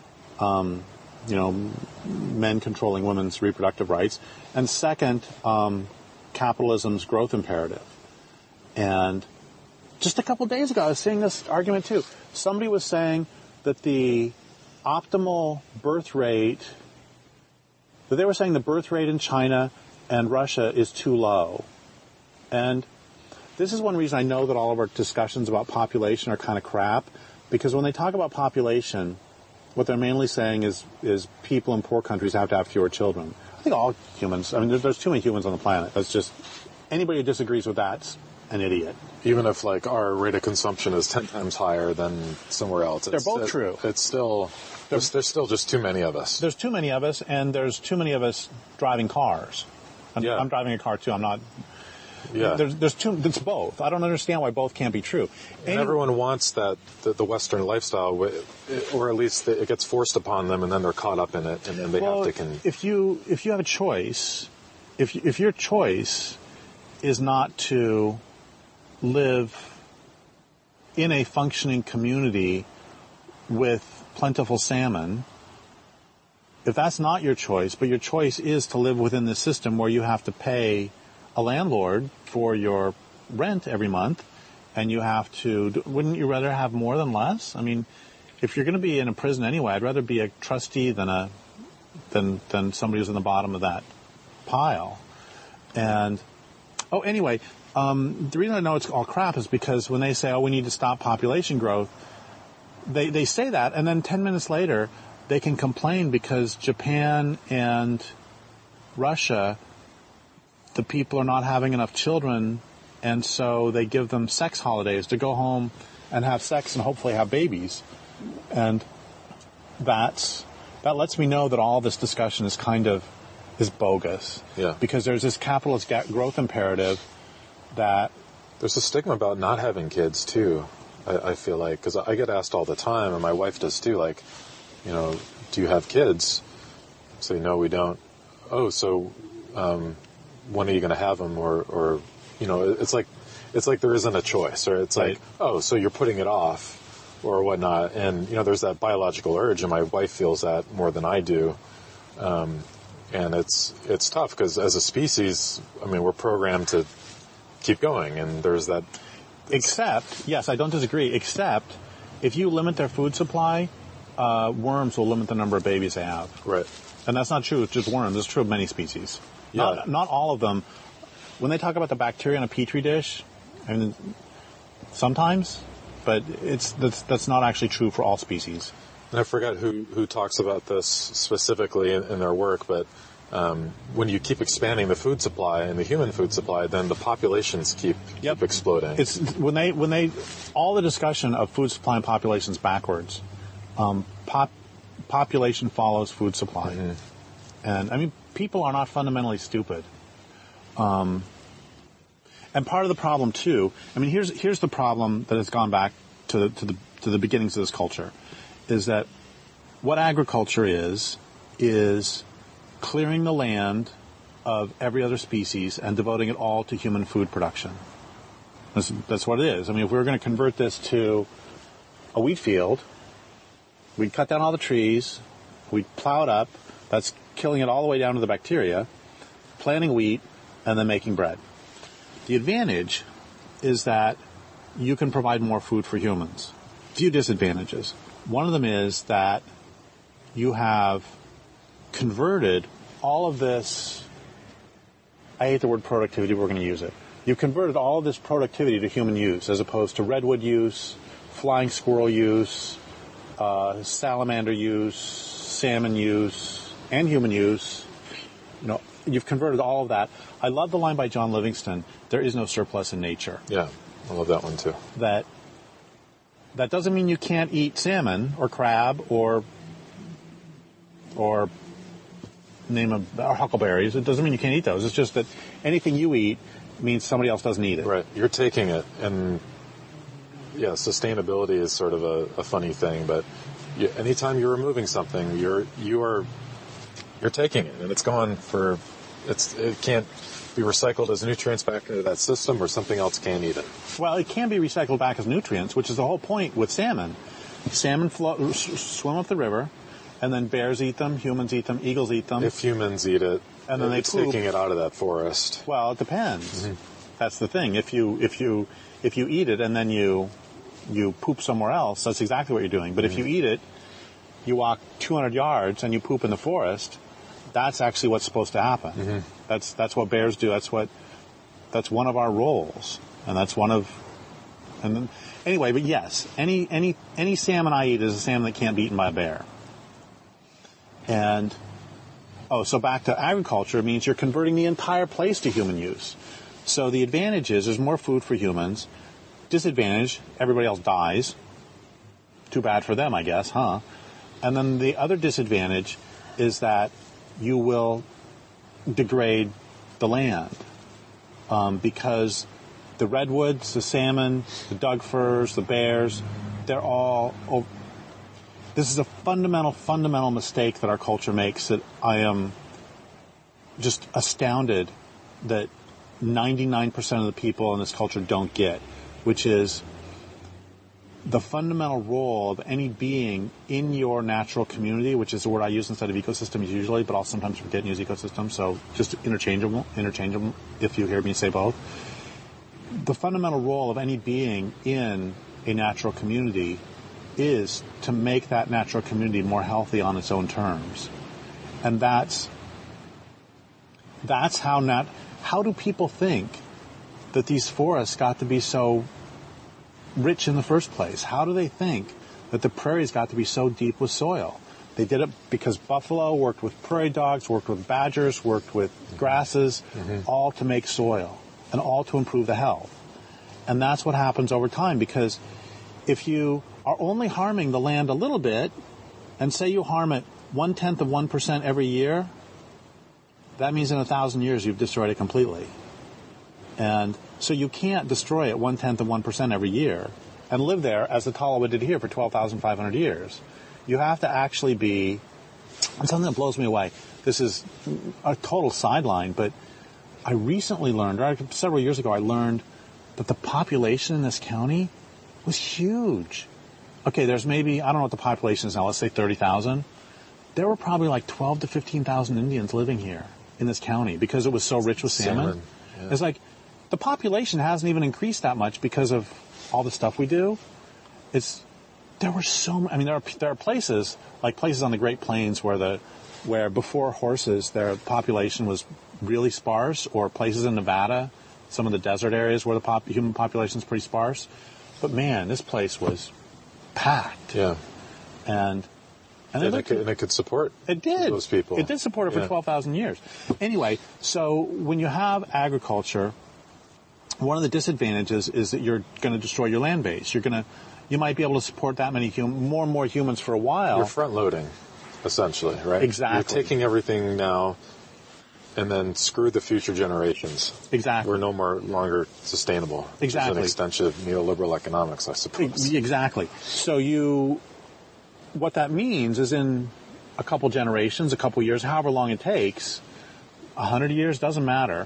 men controlling women's reproductive rights. And second, capitalism's growth imperative. And just a couple of days ago, I was seeing this argument too. Somebody was saying that the optimal birth rate, that they were saying the birth rate in China and Russia is too low. And this is one reason I know that all of our discussions about population are kind of crap, because when they talk about population, what they're mainly saying is people in poor countries have to have fewer children. I think all humans, there's too many humans on the planet. That's just, anybody who disagrees with that's an idiot. Even if our rate of consumption is 10 times higher than somewhere else. They're both true. It's still, there's still just too many of us. There's too many of us, and there's too many of us driving cars. I'm driving a car too. I'm not. Yeah. It's both. I don't understand why both can't be true. And everyone wants the Western lifestyle, or at least it gets forced upon them, and then they're caught up in it, and then they have to. If you have a choice, if your choice is not to live in a functioning community with plentiful salmon, if that's not your choice, but your choice is to live within the system where you have to pay a landlord for your rent every month, and you have to, wouldn't you rather have more than less? I mean, if you're going to be in a prison anyway, I'd rather be a trustee than somebody who's in the bottom of that pile. And, anyway, the reason I know it's all crap is because when they say, we need to stop population growth, they say that, and then 10 minutes later, they can complain because Japan and Russia, the people are not having enough children, and so they give them sex holidays to go home and have sex and hopefully have babies. And that lets me know that all this discussion is bogus. Yeah. Because there's this capitalist growth imperative that... There's a stigma about not having kids, too, I feel like. Because I get asked all the time, and my wife does, too, do you have kids? I say, no, we don't. Oh, so... when are you going to have them? Or it's like there isn't a choice, or it's right. Like, so you're putting it off or whatnot. And, there's that biological urge, and my wife feels that more than I do. And it's tough because as a species, we're programmed to keep going, and there's that. Except, yes, I don't disagree, except if you limit their food supply, worms will limit the number of babies they have. Right. And that's not true, it's just worms. It's true of many species. Yeah. Not all of them. When they talk about the bacteria in a petri dish, sometimes, but that's not actually true for all species. And I forget who talks about this specifically in their work, but when you keep expanding the food supply and the human food supply, then the populations keep exploding. It's when they all the discussion of food supply and populations backwards. Population follows food supply. Mm-hmm. And people are not fundamentally stupid. And part of the problem too, here's the problem that has gone back to the beginnings of this culture, is that what agriculture is clearing the land of every other species and devoting it all to human food production. That's what it is. If we were going to convert this to a wheat field, we'd cut down all the trees, we'd plow it up, that's killing it all the way down to the bacteria, planting wheat, and then making bread. The advantage is that you can provide more food for humans. Few disadvantages. One of them is that you have converted all of this, I hate the word productivity, we're going to use it. You've converted all of this productivity to human use as opposed to redwood use, flying squirrel use, salamander use, salmon use, and human use. You've converted all of that. I love the line by John Livingston, there is no surplus in nature. Yeah, I love that one too. That doesn't mean you can't eat salmon or crab or huckleberries. It doesn't mean you can't eat those. It's just that anything you eat means somebody else doesn't eat it. Right. You're taking it, and sustainability is sort of a funny thing, but anytime you're removing something, you're taking it, and it's gone it can't be recycled as nutrients back into that system, or something else can eat it. Well, it can be recycled back as nutrients, which is the whole point with salmon. Salmon swim up the river, and then bears eat them, humans eat them, eagles eat them. If humans eat it, and then it's taking it out of that forest. Well, it depends. Mm-hmm. That's the thing. If you eat it and then you poop somewhere else, that's exactly what you're doing. But if you eat it, you walk 200 yards and you poop in the forest, that's actually what's supposed to happen. Mm-hmm. That's what bears do. That's one of our roles, and anyway. But yes, any salmon I eat is a salmon that can't be eaten by a bear. And so back to agriculture means you're converting the entire place to human use. So the advantage is there's more food for humans. Disadvantage, everybody else dies. Too bad for them, I guess, huh? And then the other disadvantage is that you will degrade the land because the redwoods, the salmon, the Doug firs, the bears, they're all... This is a fundamental mistake that our culture makes that I am just astounded that 99% of the people in this culture don't get, which is the fundamental role of any being in your natural community, which is the word I use instead of ecosystems usually, but I'll sometimes forget and use ecosystem, so just interchangeable if you hear me say both. The fundamental role of any being in a natural community is to make that natural community more healthy on its own terms. And that's how do people think that these forests got to be so rich in the first place? How do they think that the prairies got to be so deep with soil? They did it because buffalo worked with prairie dogs, worked with badgers, worked with grasses, all to make soil and all to improve the health. And that's what happens over time, because if you are only harming the land a little bit, and say you harm it 0.1% of 1% every year, that means in 1,000 years you've destroyed it completely. And so you can't destroy it 0.1% of 1% every year and live there as the Tolowa did here for 12,500 years. You have to actually be, and something that blows me away, this is a total sideline, but I recently learned, or several years ago I learned that the population in this county was huge. Okay, there's maybe, I don't know what the population is now, let's say 30,000. There were probably like 12 to 15,000 Indians living here in this county because it was so rich with salmon. Yeah. It's like, the population hasn't even increased that much because of all the stuff we do. There are places, like places on the Great Plains where before horses, their population was really sparse, or places in Nevada, some of the desert areas where the human population is pretty sparse. But man, this place was packed. Yeah. And it could support those people. It did support it for 12,000 years. Anyway, so when you have agriculture, one of the disadvantages is that you're going to destroy your land base. You might be able to support that many more and more humans for a while. You're front loading, essentially, right? Exactly. You're taking everything now and then screw the future generations. Exactly. We're no longer sustainable. Exactly. It's an extension of neoliberal economics, I suppose. Exactly. So what that means is in a couple generations, a couple years, however long it takes, 100 years, doesn't matter,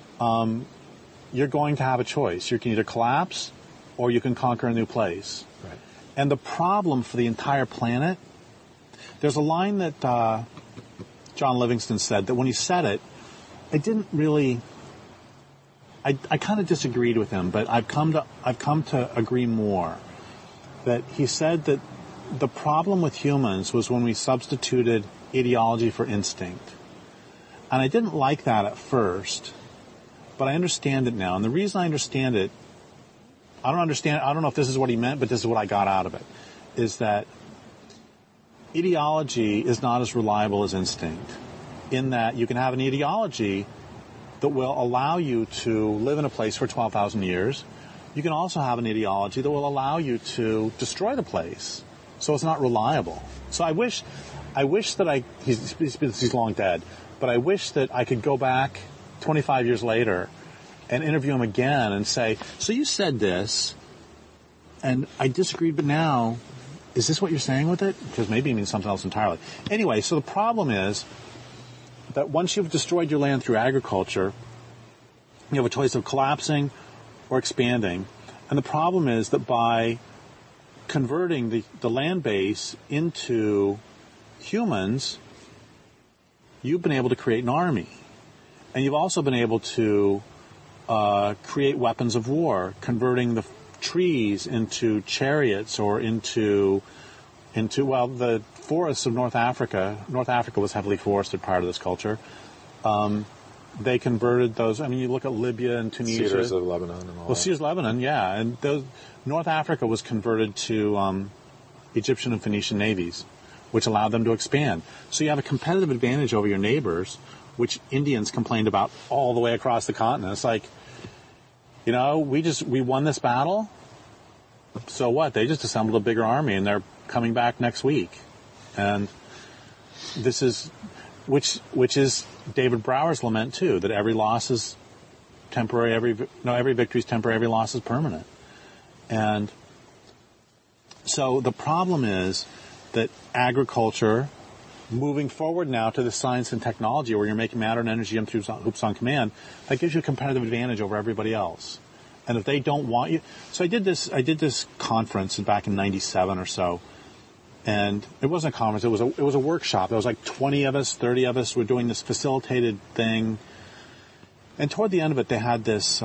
you're going to have a choice. You can either collapse or you can conquer a new place. Right. And the problem for the entire planet, there's a line that John Livingston said that when he said it, I didn't really, I kind of disagreed with him, but I've come to agree more. That he said that the problem with humans was when we substituted ideology for instinct. And I didn't like that at first. but I understand it now. And the reason I understand it, I don't know if this is what he meant, but this is what I got out of it, is that ideology is not as reliable as instinct, in that you can have an ideology that will allow you to live in a place for 12,000 years. You can also have an ideology that will allow you to destroy the place. So it's not reliable. So I wish that he's long dead, but I wish that I could go back 25 years later and interview him again and say, so you said this, and I disagreed, but now, is this what you're saying with it? Because maybe it means something else entirely. Anyway, so the problem is that once you've destroyed your land through agriculture, you have a choice of collapsing or expanding. And the problem is that by converting the land base into humans, you've been able to create an army. And you've also been able to create weapons of war, converting the trees into chariots or into the forests of North Africa. North Africa was heavily forested prior to this culture. They converted those. I mean, you look at Libya and Tunisia. Cedars of Lebanon and all that. Well, Cedars of Lebanon, yeah. And North Africa was converted to Egyptian and Phoenician navies, which allowed them to expand. So you have a competitive advantage over your neighbors, which Indians complained about all the way across the continent. It's like, we won this battle. So what? They just assembled a bigger army and they're coming back next week. And this is, which is David Brower's lament too, that every loss is temporary, every victory is temporary, every loss is permanent. And so the problem is that agriculture, moving forward now to the science and technology where you're making matter and energy and hoops on command, that gives you a competitive advantage over everybody else. And if they don't want you, so I did this conference back in '97 or so, and it wasn't a conference, it was a workshop. There was like 20 of us, 30 of us were doing this facilitated thing. And toward the end of it, they had this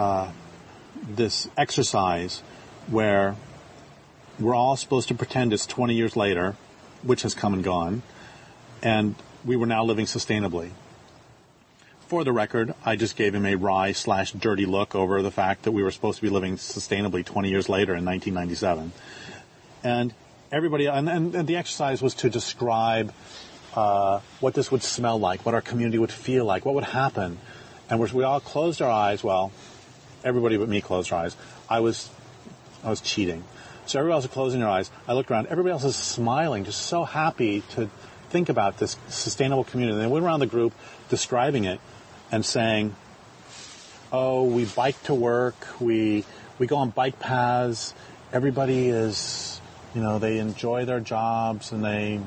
exercise where we're all supposed to pretend it's 20 years later, which has come and gone, and we were now living sustainably. For the record, I just gave him a wry/dirty look over the fact that we were supposed to be living sustainably 20 years later in 1997. And everybody, and the exercise was to describe what this would smell like, what our community would feel like, what would happen. And we all closed our eyes. Well, everybody but me closed their eyes. I was cheating. So everybody else is closing their eyes. I looked around. Everybody else is smiling, just so happy to think about this sustainable community. And they went around the group describing it and saying, oh, we bike to work. We go on bike paths. Everybody is, they enjoy their jobs and they,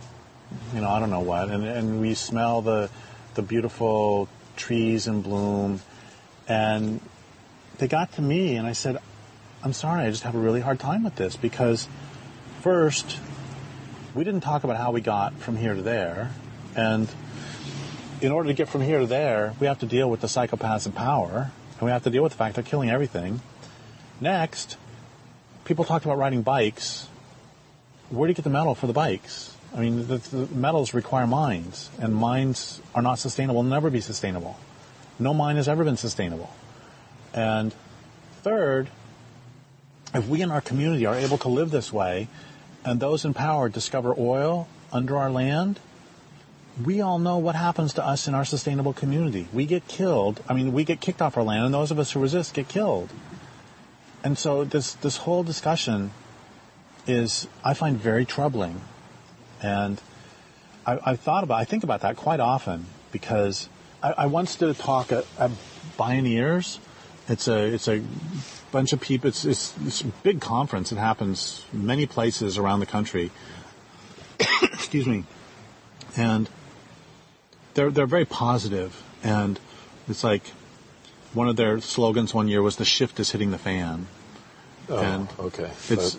I don't know what. And we smell the beautiful trees in bloom. And they got to me and I said, I'm sorry, I just have a really hard time with this because first, we didn't talk about how we got from here to there. And in order to get from here to there, we have to deal with the psychopaths in power. And we have to deal with the fact they're killing everything. Next, people talked about riding bikes. Where do you get the metal for the bikes? I mean, the metals require mines. And mines are not sustainable, never be sustainable. No mine has ever been sustainable. And third, if we in our community are able to live this way, and those in power discover oil under our land, we all know what happens to us in our sustainable community. We get killed. I mean, we get kicked off our land, and those of us who resist get killed. And so this whole discussion is, I find, very troubling. And I think about that quite often because I once did a talk at Bioneers. It's a bunch of people. It's a big conference. It happens many places around the country. Excuse me. And they're very positive. And it's like one of their slogans one year was "The shift is hitting the fan." Oh, and okay. It's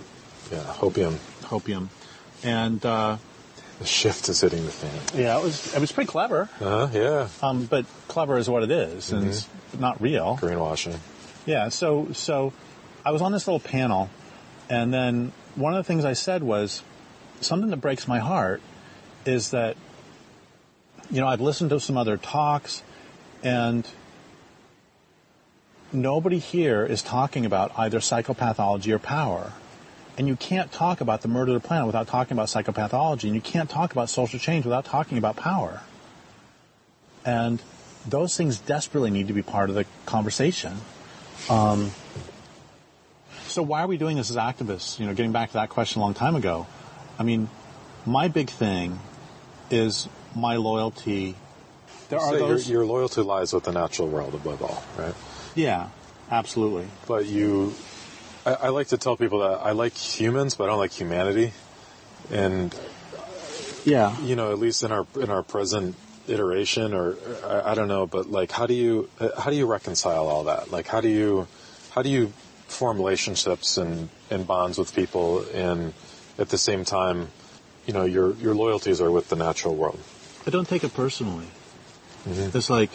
Hopium. And the shift is hitting the fan. Yeah, it was pretty clever. Yeah. But clever is what it is, and it's not real. Greenwashing. Yeah, so I was on this little panel, and then one of the things I said was, something that breaks my heart is that, I've listened to some other talks, and nobody here is talking about either psychopathology or power. And you can't talk about the murder of the planet without talking about psychopathology, and you can't talk about social change without talking about power. And those things desperately need to be part of the conversation. So why are we doing this as activists? Getting back to that question a long time ago. I mean, my big thing is my loyalty. Your loyalty lies with the natural world above all, right? Yeah, absolutely. But I like to tell people that I like humans, but I don't like humanity. And yeah, at least in our present iteration, or I don't know, but like, how do you reconcile all that? Like, how do you form relationships and bonds with people, and at the same time, your loyalties are with the natural world? I don't take it personally. Mm-hmm. It's like,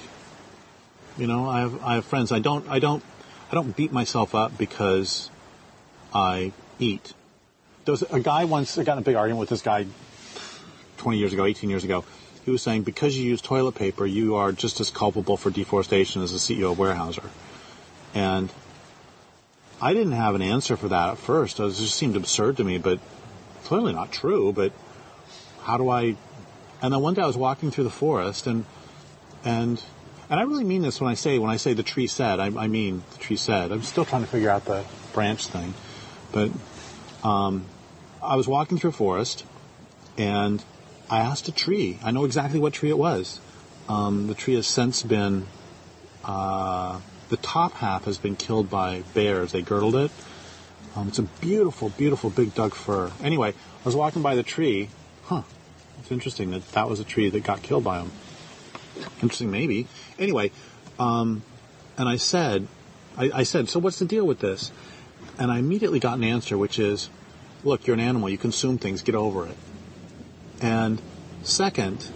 I have friends. I don't beat myself up because I eat. There was a guy once, I got in a big argument with this guy 20 years ago, 18 years ago. He was saying, because you use toilet paper, you are just as culpable for deforestation as the CEO of Weyerhaeuser. And I didn't have an answer for that at first. It just seemed absurd to me, but clearly not true. But how do I... And then one day I was walking through the forest, and I really mean this when I say the tree said. I mean the tree said. I'm still trying to figure out the branch thing. But I was walking through a forest, and I asked a tree. I know exactly what tree it was. The tree has since been... the top half has been killed by bears. They girdled it. It's a beautiful, beautiful big Doug fir. Anyway, I was walking by the tree. It's interesting that was a tree that got killed by them. Interesting, maybe. Anyway, and I said, so what's the deal with this? And I immediately got an answer, which is, look, you're an animal. You consume things. Get over it. And second,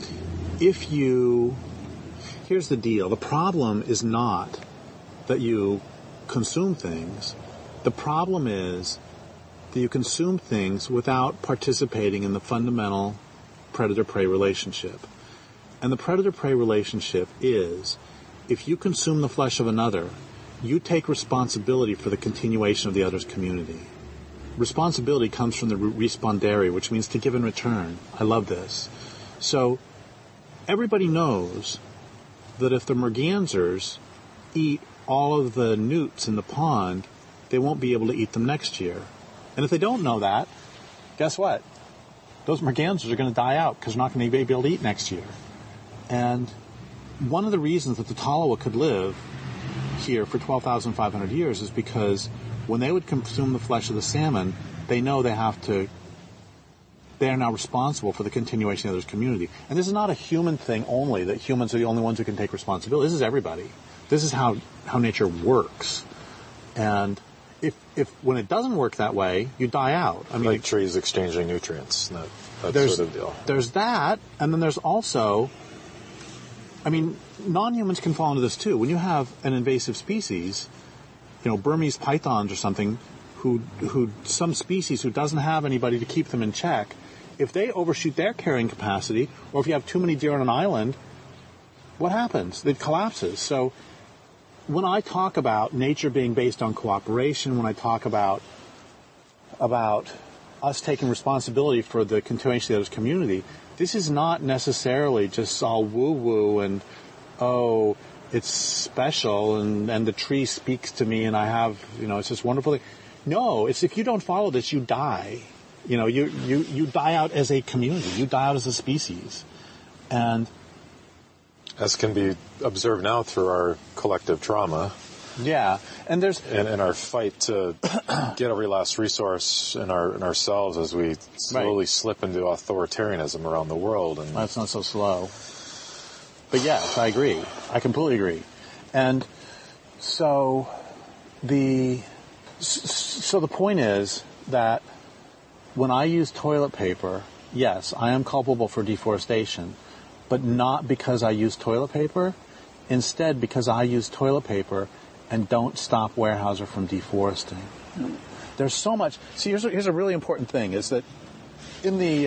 here's the deal. The problem is not that you consume things. The problem is that you consume things without participating in the fundamental predator-prey relationship. And the predator-prey relationship is, if you consume the flesh of another, you take responsibility for the continuation of the other's community. Responsibility comes from the root respondere, which means to give in return. I love this. So everybody knows that if the mergansers eat all of the newts in the pond, they won't be able to eat them next year. And if they don't know that, guess what? Those mergansers are going to die out because they're not going to be able to eat next year. And one of the reasons that the Tolowa could live here for 12,500 years is because when they would consume the flesh of the salmon, they know they are now responsible for the continuation of their community. And this is not a human thing only, that humans are the only ones who can take responsibility. This is everybody. This is how nature works. And if when it doesn't work that way, you die out. I mean, like trees exchanging nutrients, that sort of deal. There's that, and then there's also, non-humans can fall into this too. When you have an invasive species, Burmese pythons or something, some species who doesn't have anybody to keep them in check, if they overshoot their carrying capacity, or if you have too many deer on an island, what happens? It collapses. So when I talk about nature being based on cooperation, when I talk about us taking responsibility for the continuation of this community, this is not necessarily just all woo-woo and, oh, it's special and the tree speaks to me and I have, it's this wonderful thing. No, it's if you don't follow this, you die. You die out as a community. You die out as a species. And as can be observed now through our collective trauma. Yeah, and there's in our fight to get every last resource in ourselves as we slowly slip into authoritarianism around the world. And that's not so slow. But yes, I agree. I completely agree. And so the point is that when I use toilet paper, yes, I am culpable for deforestation, but not because I use toilet paper. Instead, because I use toilet paper and don't stop Weyerhaeuser from deforesting. There's so much. See, here's a really important thing, is that in the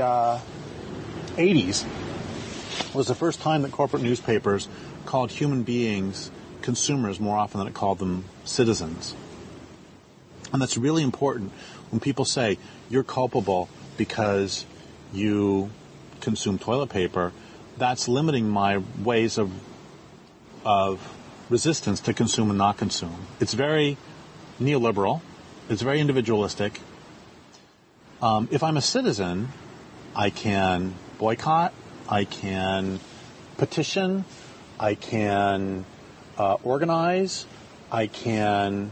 80s was the first time that corporate newspapers called human beings consumers more often than it called them citizens. And that's really important when people say you're culpable because you consume toilet paper. That's limiting my ways of resistance to consume and not consume. It's very neoliberal. It's very individualistic. If I'm a citizen, I can boycott, I can petition, I can organize, I can,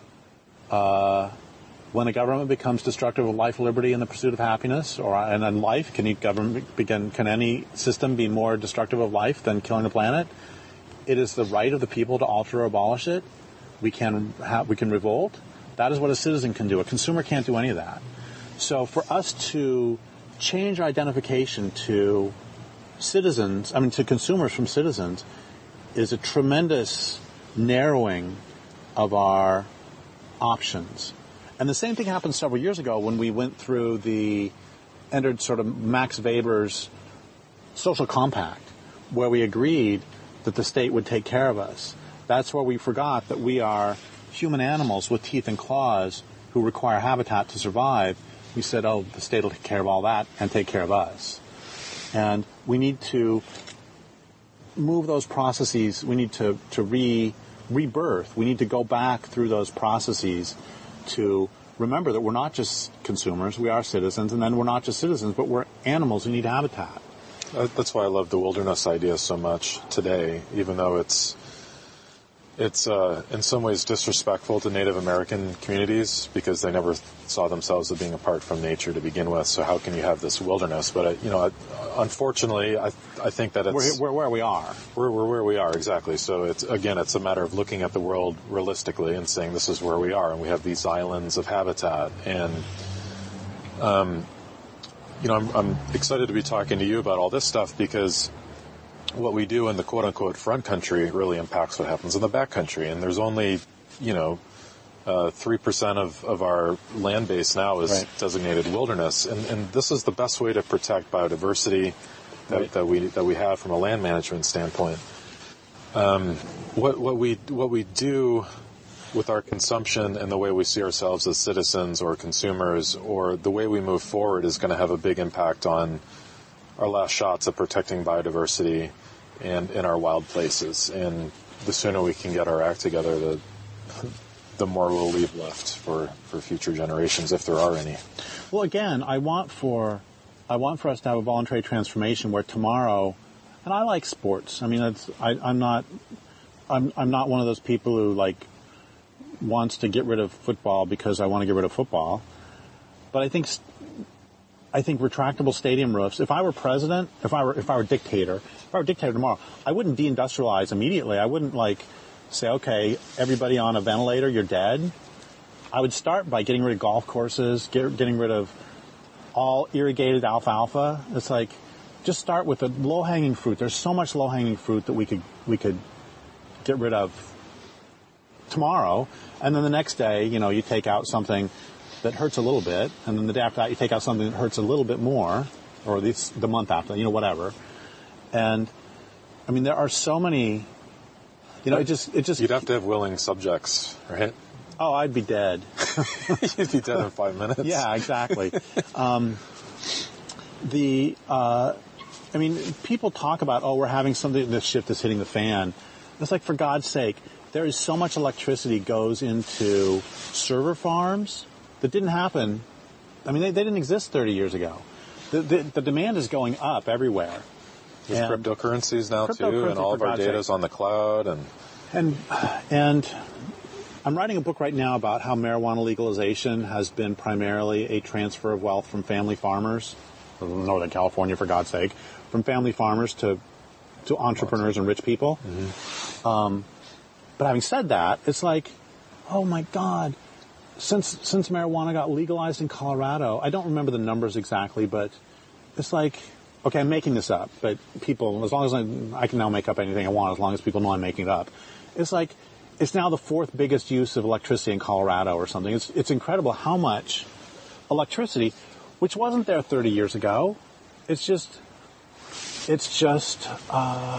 when a government becomes destructive of life, liberty, and the pursuit of happiness, and then life, can any system be more destructive of life than killing the planet? It is the right of the people to alter or abolish it. We can revolt. That is what a citizen can do. A consumer can't do any of that. So for us to change our identification to to consumers from citizens, is a tremendous narrowing of our options. And the same thing happened several years ago when we entered sort of Max Weber's social compact, where we agreed that the state would take care of us. That's where we forgot that we are human animals with teeth and claws who require habitat to survive. We said, oh, the state will take care of all that and take care of us. And we need to move those processes. We need to rebirth. We need to go back through those processes to remember that we're not just consumers, we are citizens, and then we're not just citizens, but we're animals who need habitat. That's why I love the wilderness idea so much today, even though it's in some ways disrespectful to Native American communities because they never saw themselves as being apart from nature to begin with. So how can you have this wilderness? But unfortunately, I think that we're where we are. We're where we are, exactly. So it's a matter of looking at the world realistically and saying this is where we are, and we have these islands of habitat. And I'm excited to be talking to you about all this stuff because what we do in the quote-unquote front country really impacts what happens in the back country. And there's only, 3% of our land base now is designated wilderness. And this is the best way to protect biodiversity that we have from a land management standpoint. What we do with our consumption and the way we see ourselves as citizens or consumers or the way we move forward is going to have a big impact on our last shots at protecting biodiversity and in our wild places. And the sooner we can get our act together, the more we'll leave left for future generations, if there are any. Well, again, I want for us to have a voluntary transformation where tomorrow, and I like sports. I mean, I'm not one of those people who wants to get rid of football because I want to get rid of football. But I think retractable stadium roofs. If I were president, if I were dictator tomorrow, I wouldn't deindustrialize immediately. I wouldn't say, okay, everybody on a ventilator, you're dead. I would start by getting rid of golf courses, getting rid of all irrigated alfalfa. It's just start with the low-hanging fruit. There's so much low-hanging fruit that we could get rid of tomorrow, and then the next day, you take out something that hurts a little bit, and then the day after that you take out something that hurts a little bit more, or the month after, whatever. And I mean, there are so many, it just you'd have to have willing subjects, right? Oh, I'd be dead. You'd be dead in 5 minutes. Yeah, exactly. People talk about, we're having something, this shift is hitting the fan. It's for God's sake, there is so much electricity goes into server farms that didn't happen. I mean, they didn't exist 30 years ago. The demand is going up everywhere. There's cryptocurrencies now too, and all of our data is on the cloud. And I'm writing a book right now about how marijuana legalization has been primarily a transfer of wealth from family farmers, Northern California for God's sake, from family farmers to entrepreneurs and rich people. Mm-hmm. But having said that, it's oh my God. Since marijuana got legalized in Colorado, I don't remember the numbers exactly, but it's okay, I'm making this up, but people, as long as I can now make up anything I want, as long as people know I'm making it up. It's it's now the fourth biggest use of electricity in Colorado or something. It's incredible how much electricity, which wasn't there 30 years ago, it's just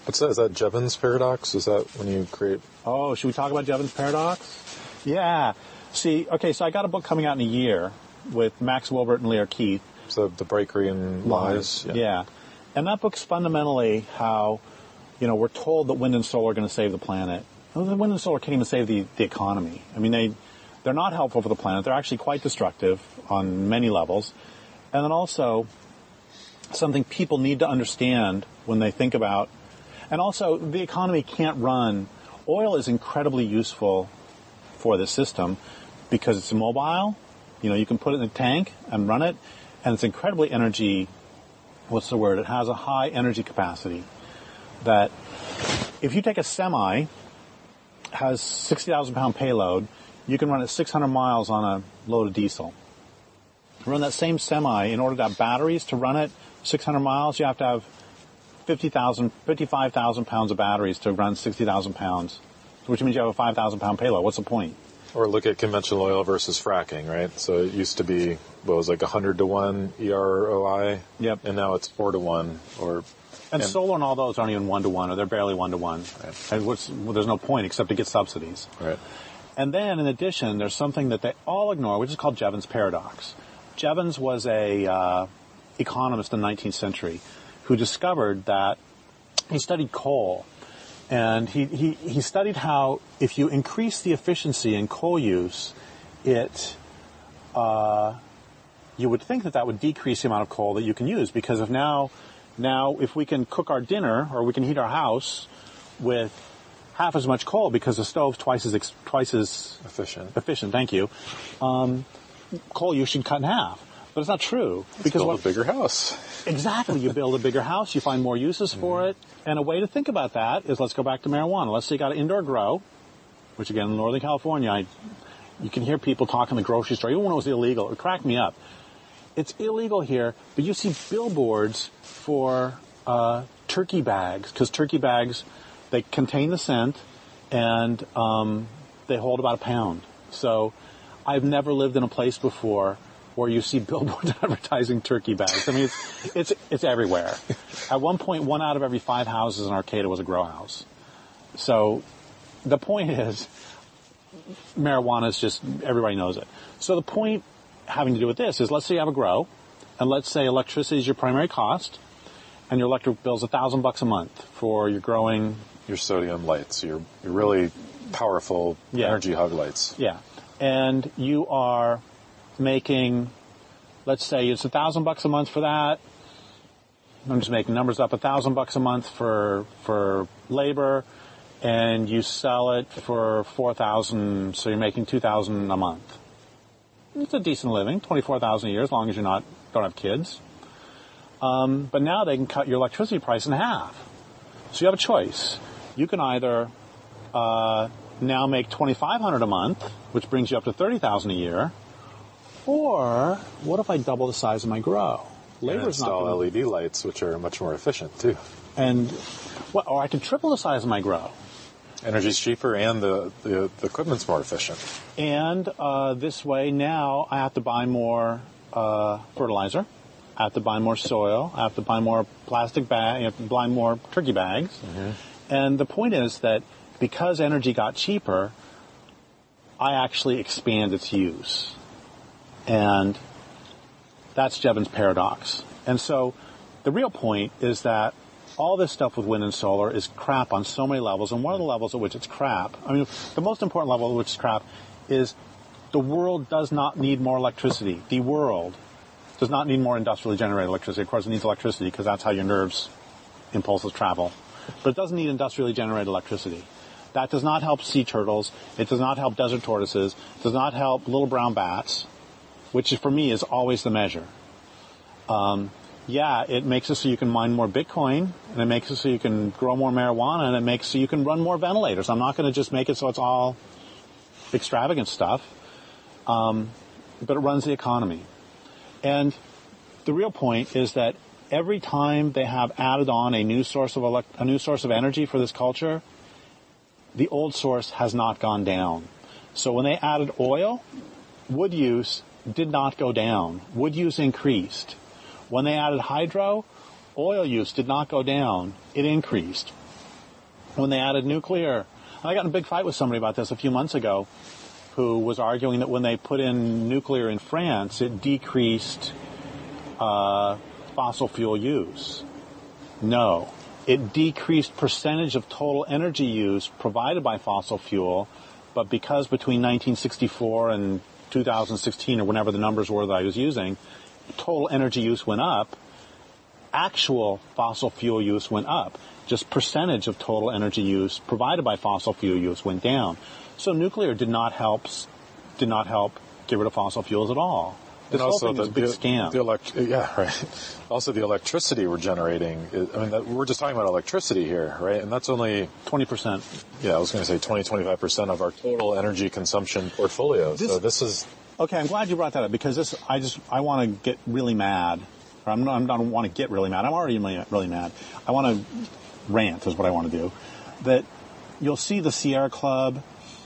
What's that? Is that Jevons paradox? Is that when you create... Oh, should we talk about Jevons paradox? Yeah. See, okay, so I got a book coming out in a year with Max Wilbert and Leo Keith. So the Breakerian lies. Yeah. And that book's fundamentally how, we're told that wind and solar are going to save the planet. Well, the wind and solar can't even save the economy. I mean, they're not helpful for the planet. They're actually quite destructive on many levels. And then also, something people need to understand when they think about, and also the economy can't run. Oil is incredibly useful for this system because it's immobile. You can put it in a tank and run it, and it's incredibly energy, what's the word? It has a high energy capacity that if you take a semi, has 60,000 pound payload, you can run it 600 miles on a load of diesel. To run that same semi, in order to have batteries to run it 600 miles, you have to have 55,000 pounds of batteries to run 60,000 pounds, which means you have a 5,000 pound payload. What's the point? Or look at conventional oil versus fracking, right? So it used to be, what was like 100 to 1 EROI? Yep. And now it's 4 to 1 And solar and all those aren't even 1 to 1, or they're barely 1 to 1. Right. And there's no point except to get subsidies. Right. And then, in addition, there's something that they all ignore, which is called Jevons paradox. Jevons was a economist in the 19th century who discovered that he studied coal. And he studied how if you increase the efficiency in coal use, you would think that would decrease the amount of coal that you can use, because of now if we can cook our dinner or we can heat our house with half as much coal because the stove's twice as efficient. Thank you. Coal use should cut in half, but it's not true. Because build a bigger house. Exactly. You build a bigger house, you find more uses for it, and a way to think about that is, let's go back to marijuana. Let's say you got an indoor grow, which again in Northern California, you can hear people talk in the grocery store, even when it was illegal. It cracked me up. It's illegal here, but you see billboards for turkey bags, because turkey bags, they contain the scent, and they hold about a pound. So I've never lived in a place before where you see billboards advertising turkey bags. I mean, it's everywhere. At one point, 1 out of every 5 houses in Arcata was a grow house. So the point is, marijuana is just, everybody knows it. So the point having to do with this is, let's say you have a grow, and let's say electricity is your primary cost, and your electric bill's $1,000 a month for your growing... Your sodium lights, your really powerful energy hog lights. Yeah. And you are making, let's say it's $1,000 a month for that. I'm just making numbers up. $1,000 a month for labor, and you sell it for $4,000, so you're making $2,000 a month. It's a decent living, $24,000 a year, as long as don't have kids. But now they can cut your electricity price in half. So you have a choice. You can either now make $2,500 a month, which brings you up to $30,000 a year, or what if I double the size of my grow? Labor's not install LED lights, which are much more efficient too. Or I could triple the size of my grow. Energy's cheaper, and the equipment's more efficient. And this way, now I have to buy more fertilizer. I have to buy more soil. I have to buy more plastic bags. I have to buy more turkey bags. Mm-hmm. And the point is that because energy got cheaper, I actually expand its use. And that's Jevons paradox. And so the real point is that all this stuff with wind and solar is crap on so many levels. And one of the levels at which it's crap, the most important level at which it's crap is the world does not need more electricity. The world does not need more industrially generated electricity. Of course, it needs electricity because that's how your nerves impulses travel. But it doesn't need industrially generated electricity. That does not help sea turtles. It does not help desert tortoises. It does not help little brown bats, which for me is always the measure. It makes it so you can mine more Bitcoin, and it makes it so you can grow more marijuana, and it makes it so you can run more ventilators. I'm not going to just make it so it's all extravagant stuff, but it runs the economy. And the real point is that every time they have added on a new source of energy for this culture, the old source has not gone down. So when they added oil, wood use did not go down. Wood use increased. When they added hydro, oil use did not go down. It increased. when they added nuclear. And I got in a big fight with somebody about this a few months ago, who was arguing that when they put in nuclear in France, it decreased fossil fuel use. No. It decreased percentage of total energy use provided by fossil fuel, but because between 1964 and 2016, or whenever the numbers were that I was using, total energy use went up, actual fossil fuel use went up. Just percentage of total energy use provided by fossil fuel use went down. So nuclear did not help get rid of fossil fuels at all. This whole thing is a big scam. Right. Also, the electricity we're generating, we're just talking about electricity here, right? And that's only 20%. Yeah, I was going to say 25% of our total energy consumption portfolio. So this is... Okay, I'm glad you brought that up, because I want to get really mad. Or I don't want to get really mad. I'm already really mad. I want to rant is what I want to do. That you'll see the Sierra Club,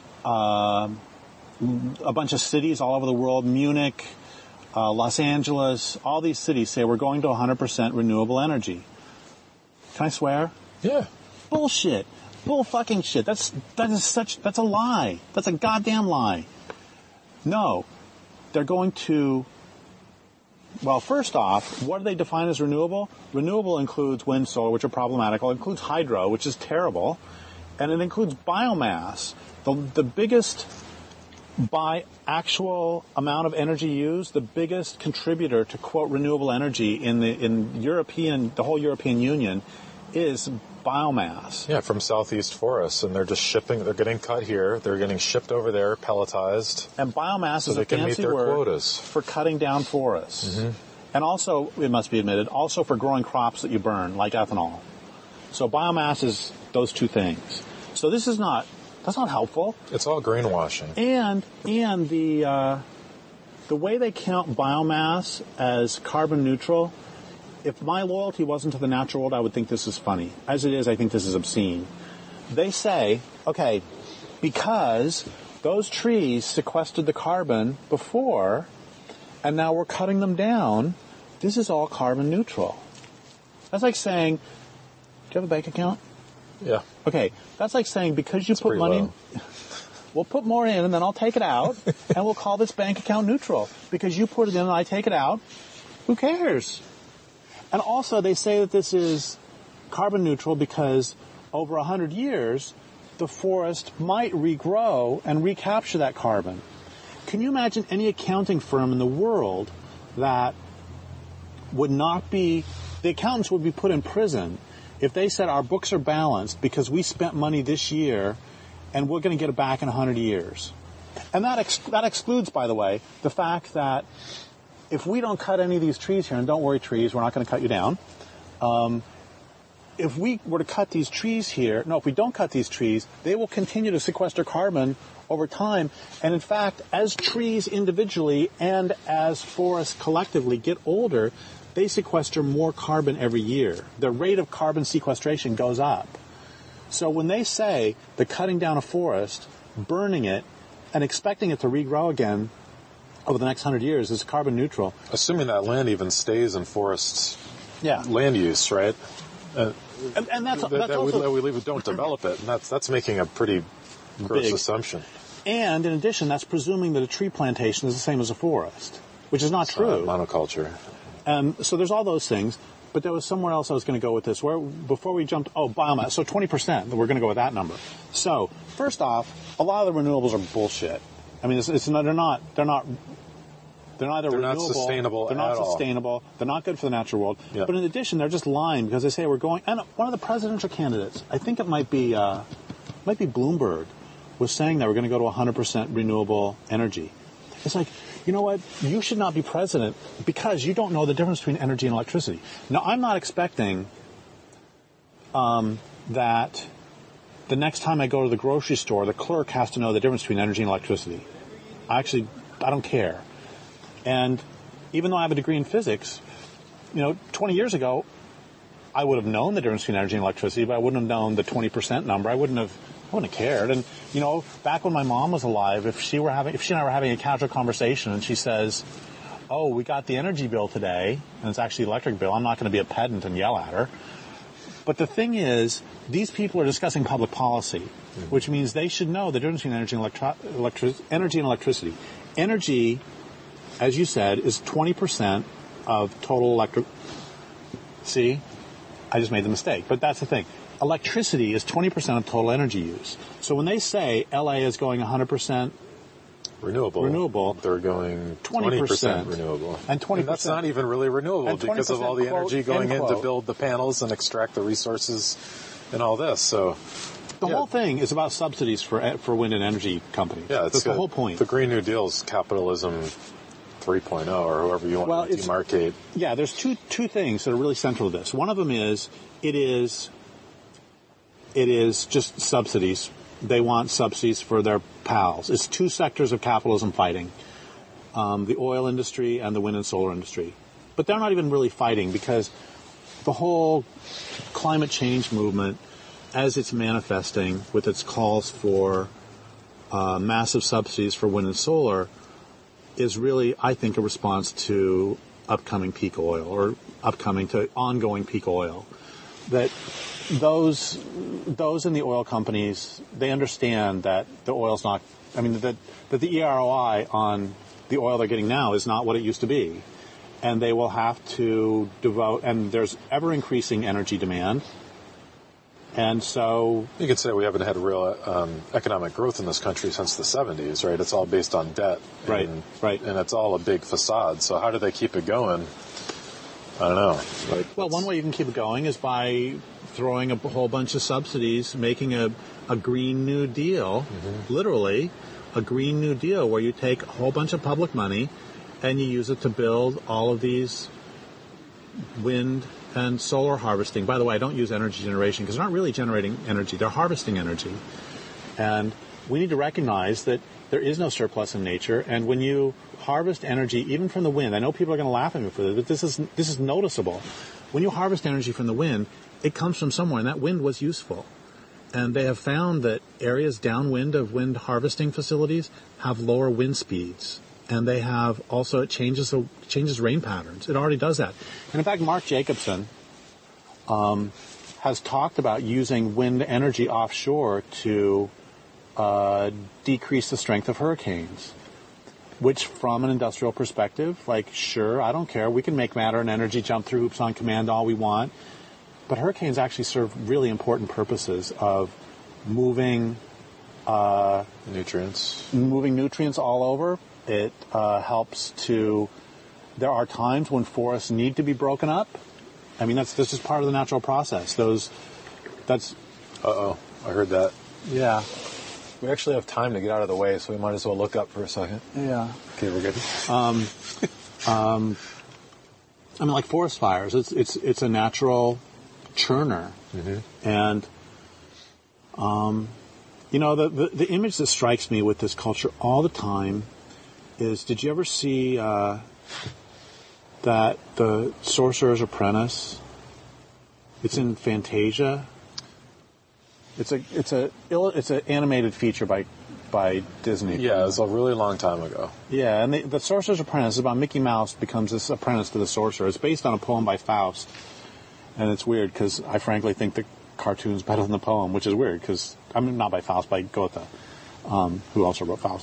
a bunch of cities all over the world, Munich, Los Angeles, all these cities say we're going to 100% renewable energy. Can I swear? Yeah. Bullshit. Bull fucking shit. That's a lie. That's a goddamn lie. No. They're going to, well, first off, what do they define as renewable? Renewable includes wind, solar, which are problematical. It includes hydro, which is terrible. And it includes biomass. The biggest, by actual amount of energy used, the biggest contributor to, quote, renewable energy in the whole European Union is biomass. Yeah, from southeast forests, and they're just they're getting cut here, they're getting shipped over there, pelletized. And biomass is a fancy word for cutting down forests. Mm-hmm. And also, it must be admitted, also for growing crops that you burn, like ethanol. So biomass is those two things. So that's not helpful. It's all greenwashing. And the way they count biomass as carbon neutral, if my loyalty wasn't to the natural world, I would think this is funny. As it is, I think this is obscene. They say, okay, because those trees sequestered the carbon before, and now we're cutting them down, this is all carbon neutral. That's like saying, do you have a bank account? Yeah. Okay, that's like saying because you put money, we'll put more in and then I'll take it out, and we'll call this bank account neutral. Because you put it in and I take it out, who cares? And also they say that this is carbon neutral because over 100 years, the forest might regrow and recapture that carbon. Can you imagine any accounting firm in the world that would not be, the accountants would be put in prison if they said our books are balanced because we spent money this year and we're going to get it back in 100 years. And that excludes, by the way, the fact that if we don't cut any of these trees here, and don't worry trees, we're not going to cut you down. If we were to cut these trees here, if we don't cut these trees, they will continue to sequester carbon over time. And in fact, as trees individually and as forests collectively get older, they sequester more carbon every year. The rate of carbon sequestration goes up. So when they say the cutting down a forest, burning it, and expecting it to regrow again over the next 100 years is carbon neutral. Assuming that land even stays in forests, yeah, land use, right? And that's also, we don't develop it, and that's making a pretty gross big assumption. And in addition, that's presuming that a tree plantation is the same as a forest, which is not true. Monoculture. So there's all those things. But there was somewhere else I was going to go with this. Before we jumped, biomass. So 20%. We're going to go with that number. So first off, a lot of the renewables are bullshit. I mean, they're not renewable. Not sustainable. They're not sustainable. They're not good for the natural world. Yeah. But in addition, they're just lying because they say we're going. And one of the presidential candidates, I think it might be Bloomberg, was saying that we're going to go to 100% renewable energy. It's like, you know what? You should not be president because you don't know the difference between energy and electricity. Now, I'm not expecting that the next time I go to the grocery store, the clerk has to know the difference between energy and electricity. I don't care. And even though I have a degree in physics, 20 years ago, I would have known the difference between energy and electricity, but I wouldn't have known the 20% number. I wouldn't have cared. And, back when my mom was alive, if she and I were having a casual conversation and she says, we got the energy bill today, and it's actually the electric bill, I'm not going to be a pedant and yell at her. But the thing is, these people are discussing public policy, which means they should know the difference between energy and electricity. Energy, as you said, is 20% of total electric. See? I just made the mistake. But that's the thing. Electricity is 20% of total energy use. So when they say LA is going 100% renewable, they're going 20% renewable. And 20%. And that's not even really renewable because of all the energy going in to build the panels and extract the resources and all this. So the whole thing is about subsidies for wind and energy companies. Yeah, that's the whole point. The Green New Deal is capitalism 3.0 or however you want to demarcate. Yeah, there's two things that are really central to this. One of them is it is just subsidies. They want subsidies for their pals. It's two sectors of capitalism fighting, the oil industry and the wind and solar industry. But they're not even really fighting because the whole climate change movement, as it's manifesting with its calls for massive subsidies for wind and solar, is really, I think, a response to upcoming peak oil or ongoing peak oil. That those in the oil companies, they understand that the oil's not, that the EROI on the oil they're getting now is not what it used to be. And they will have to devote, and there's ever increasing energy demand. And so you could say we haven't had real economic growth in this country since the 70s, right? It's all based on debt. Right. And it's all a big facade. So how do they keep it going? I don't know. Well, one way you can keep it going is by throwing a whole bunch of subsidies, making a Green New Deal, literally a Green New Deal, where you take a whole bunch of public money and you use it to build all of these wind and solar harvesting. By the way, I don't use energy generation because they're not really generating energy. They're harvesting energy. And we need to recognize that there is no surplus in nature. And when you harvest energy, even from the wind, I know people are going to laugh at me for this, but this is noticeable. When you harvest energy from the wind, it comes from somewhere, and that wind was useful. And they have found that areas downwind of wind harvesting facilities have lower wind speeds. And they have also, it changes rain patterns. It already does that. And in fact, Mark Jacobson has talked about using wind energy offshore to decrease the strength of hurricanes, which from an industrial perspective, sure, I don't care. We can make matter and energy jump through hoops on command all we want. But hurricanes actually serve really important purposes of moving nutrients all over. It helps to. There are times when forests need to be broken up. That's just part of the natural process. That's. I heard that. Yeah. We actually have time to get out of the way, so we might as well look up for a second. Yeah. Okay, we're good. Like forest fires, it's a natural churner, and the image that strikes me with this culture all the time is, did you ever see that the Sorcerer's Apprentice? It's in Fantasia. It's an animated feature by Disney. Yeah, it was a really long time ago. Yeah, and the Sorcerer's Apprentice is about Mickey Mouse becomes this apprentice to the sorcerer. It's based on a poem by Faust, and it's weird because I frankly think the cartoon's better than the poem, which is weird because not by Faust, by Goethe, who also wrote Faust.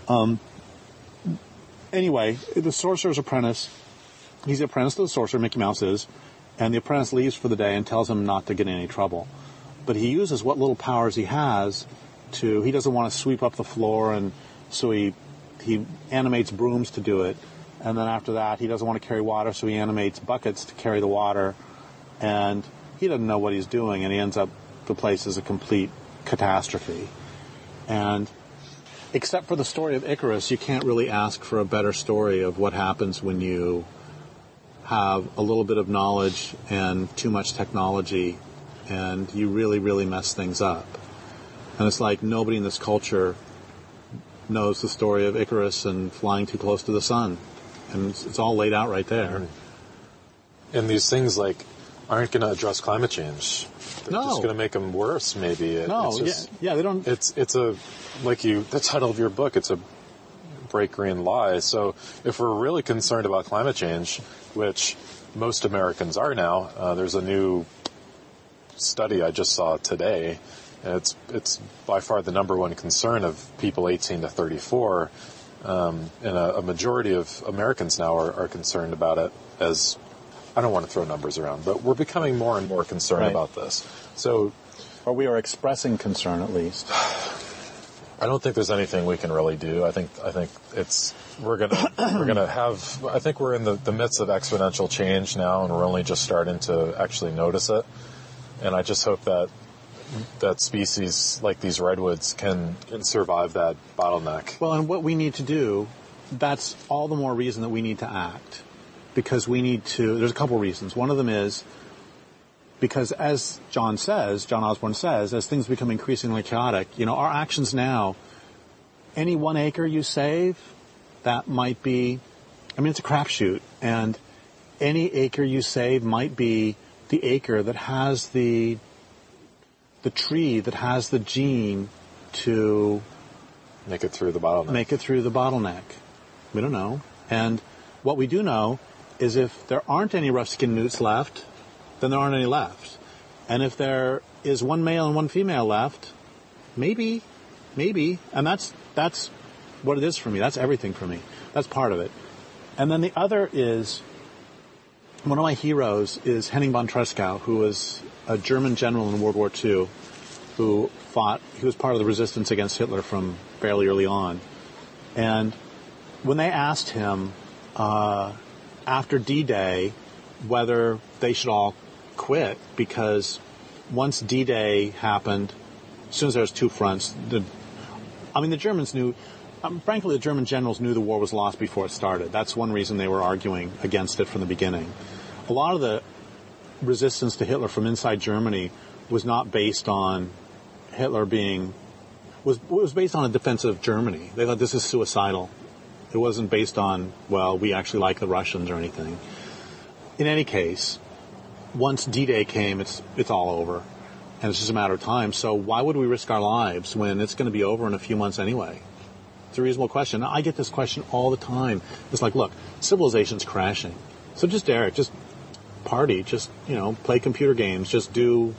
Anyway, the Sorcerer's Apprentice, he's the apprentice to the sorcerer, Mickey Mouse is, and the apprentice leaves for the day and tells him not to get in any trouble. But he uses what little powers he has he doesn't want to sweep up the floor, and so he animates brooms to do it. And then after that, he doesn't want to carry water, so he animates buckets to carry the water. And he doesn't know what he's doing, and he ends up, the place is a complete catastrophe. And except for the story of Icarus, you can't really ask for a better story of what happens when you have a little bit of knowledge and too much technology, and you really, really mess things up. And it's like nobody in this culture knows the story of Icarus and flying too close to the sun. And it's all laid out right there. And these things, aren't going to address climate change. They're just going to make them worse, maybe. They don't. The title of your book, it's a break green lie. So if we're really concerned about climate change, which most Americans are now, there's a new study I just saw today, and it's by far the number one concern of people 18 to 34, and a majority of Americans now are concerned about it. As I don't want to throw numbers around, but we're becoming more and more concerned about this. So, or we are expressing concern at least. I don't think there's anything we can really do. I think we're gonna have. I think we're in the midst of exponential change now, and we're only just starting to actually notice it. And I just hope that species like these redwoods can survive that bottleneck. Well, and what we need to do, that's all the more reason that we need to act, because we need to. There's a couple reasons. One of them is because, as John Osborne says, as things become increasingly chaotic, our actions now, any 1 acre you save, that might be, it's a crapshoot, and any acre you save might be the acre that has the tree that has the gene to make it through the bottleneck. We don't know. And what we do know is if there aren't any rough-skinned newts left, then there aren't any left. And if there is 1 male and 1 female left, maybe, and that's what it is for me. That's everything for me. That's part of it. And then the other is, one of my heroes is Henning von Tresckow, who was a German general in World War II, he was part of the resistance against Hitler from fairly early on. And when they asked him, after D-Day, whether they should all quit, because once D-Day happened, as soon as there was 2 fronts, the Germans knew, frankly, the German generals knew the war was lost before it started. That's one reason they were arguing against it from the beginning. A lot of the resistance to Hitler from inside Germany was not based on Hitler was based on a defense of Germany. They thought this is suicidal. It wasn't based on, we actually like the Russians or anything. In any case, once D-Day came, it's all over. And it's just a matter of time. So why would we risk our lives when it's going to be over in a few months anyway? It's a reasonable question. I get this question all the time. It's like, look, civilization's crashing. So just party, play computer games, just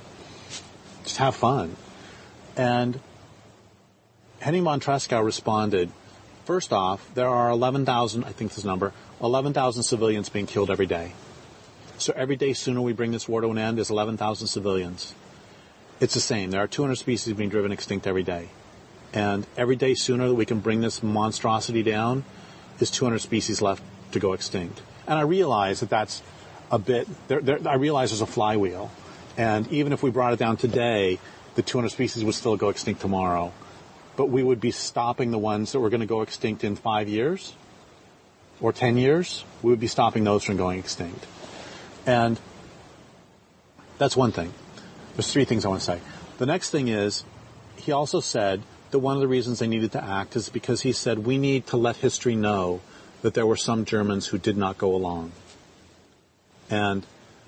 have fun. And Henning von Tresckow responded, first off, there are 11,000, I think this number, 11,000 civilians being killed every day. So every day sooner we bring this war to an end is 11,000 civilians. It's the same. There are 200 species being driven extinct every day. And every day sooner that we can bring this monstrosity down is 200 species left to go extinct. And I realize that's a bit, I realize there's a flywheel. And even if we brought it down today, the 200 species would still go extinct tomorrow. But we would be stopping the ones that were going to go extinct in 5 years or 10 years. We would be stopping those from going extinct. And that's one thing. There's 3 things I want to say. The next thing is, he also said that one of the reasons they needed to act is because he said we need to let history know that there were some Germans who did not go along. And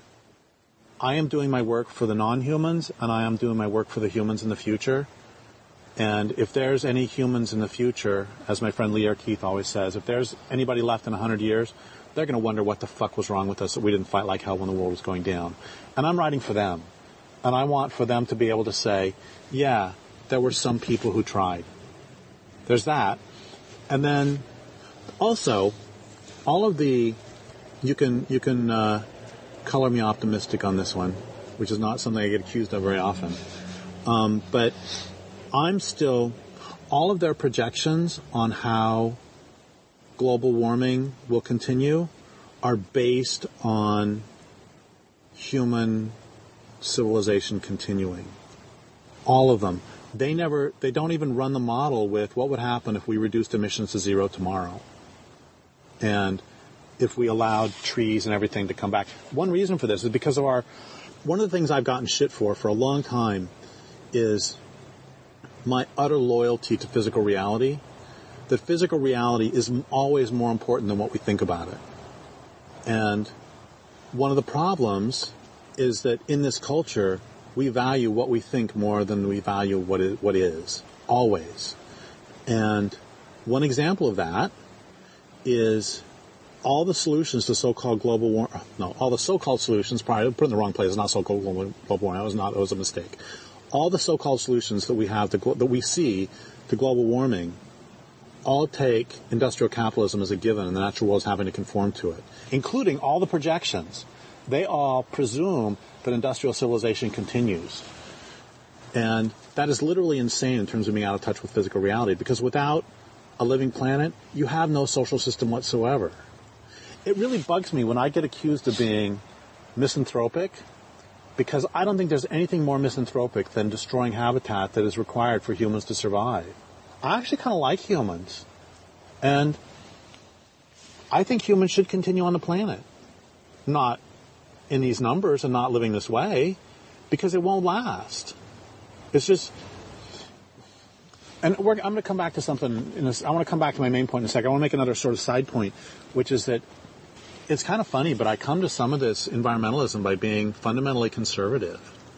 I am doing my work for the non-humans, and I am doing my work for the humans in the future. And if there's any humans in the future, as my friend Lee Keith always says, if there's anybody left in 100 years, they're going to wonder what the fuck was wrong with us that we didn't fight like hell when the war was going down. And I'm writing for them. And I want for them to be able to say, yeah, there were some people who tried. There's that. And then also, all of the, you can color me optimistic on this one, which is not something I get accused of very often. But I'm still, all of their projections on how global warming will continue are based on human civilization continuing. All of them. They don't even run the model with what would happen if we reduced emissions to 0 tomorrow. And if we allowed trees and everything to come back. One reason for this is because of one of the things I've gotten shit for a long time is my utter loyalty to physical reality. That physical reality is always more important than what we think about it. And one of the problems is that in this culture, we value what we think more than we value what is. Always. And one example of that is all the solutions to so-called global warming, all the so-called solutions, probably put in the wrong place, it's not so-called global warming, it was a mistake. All the so-called solutions that we have, that we see to global warming, all take industrial capitalism as a given, and the natural world is having to conform to it, including all the projections. They all presume that industrial civilization continues. And that is literally insane in terms of being out of touch with physical reality, because without a living planet, you have no social system whatsoever. It really bugs me when I get accused of being misanthropic, because I don't think there's anything more misanthropic than destroying habitat that is required for humans to survive. I actually kind of like humans. And I think humans should continue on the planet. Not in these numbers and not living this way, because it won't last. It's just... And I'm going to come back to something. I want to come back to my main point in a second. I want to make another sort of side point, which is that it's kind of funny, but I come to some of this environmentalism by being fundamentally conservative.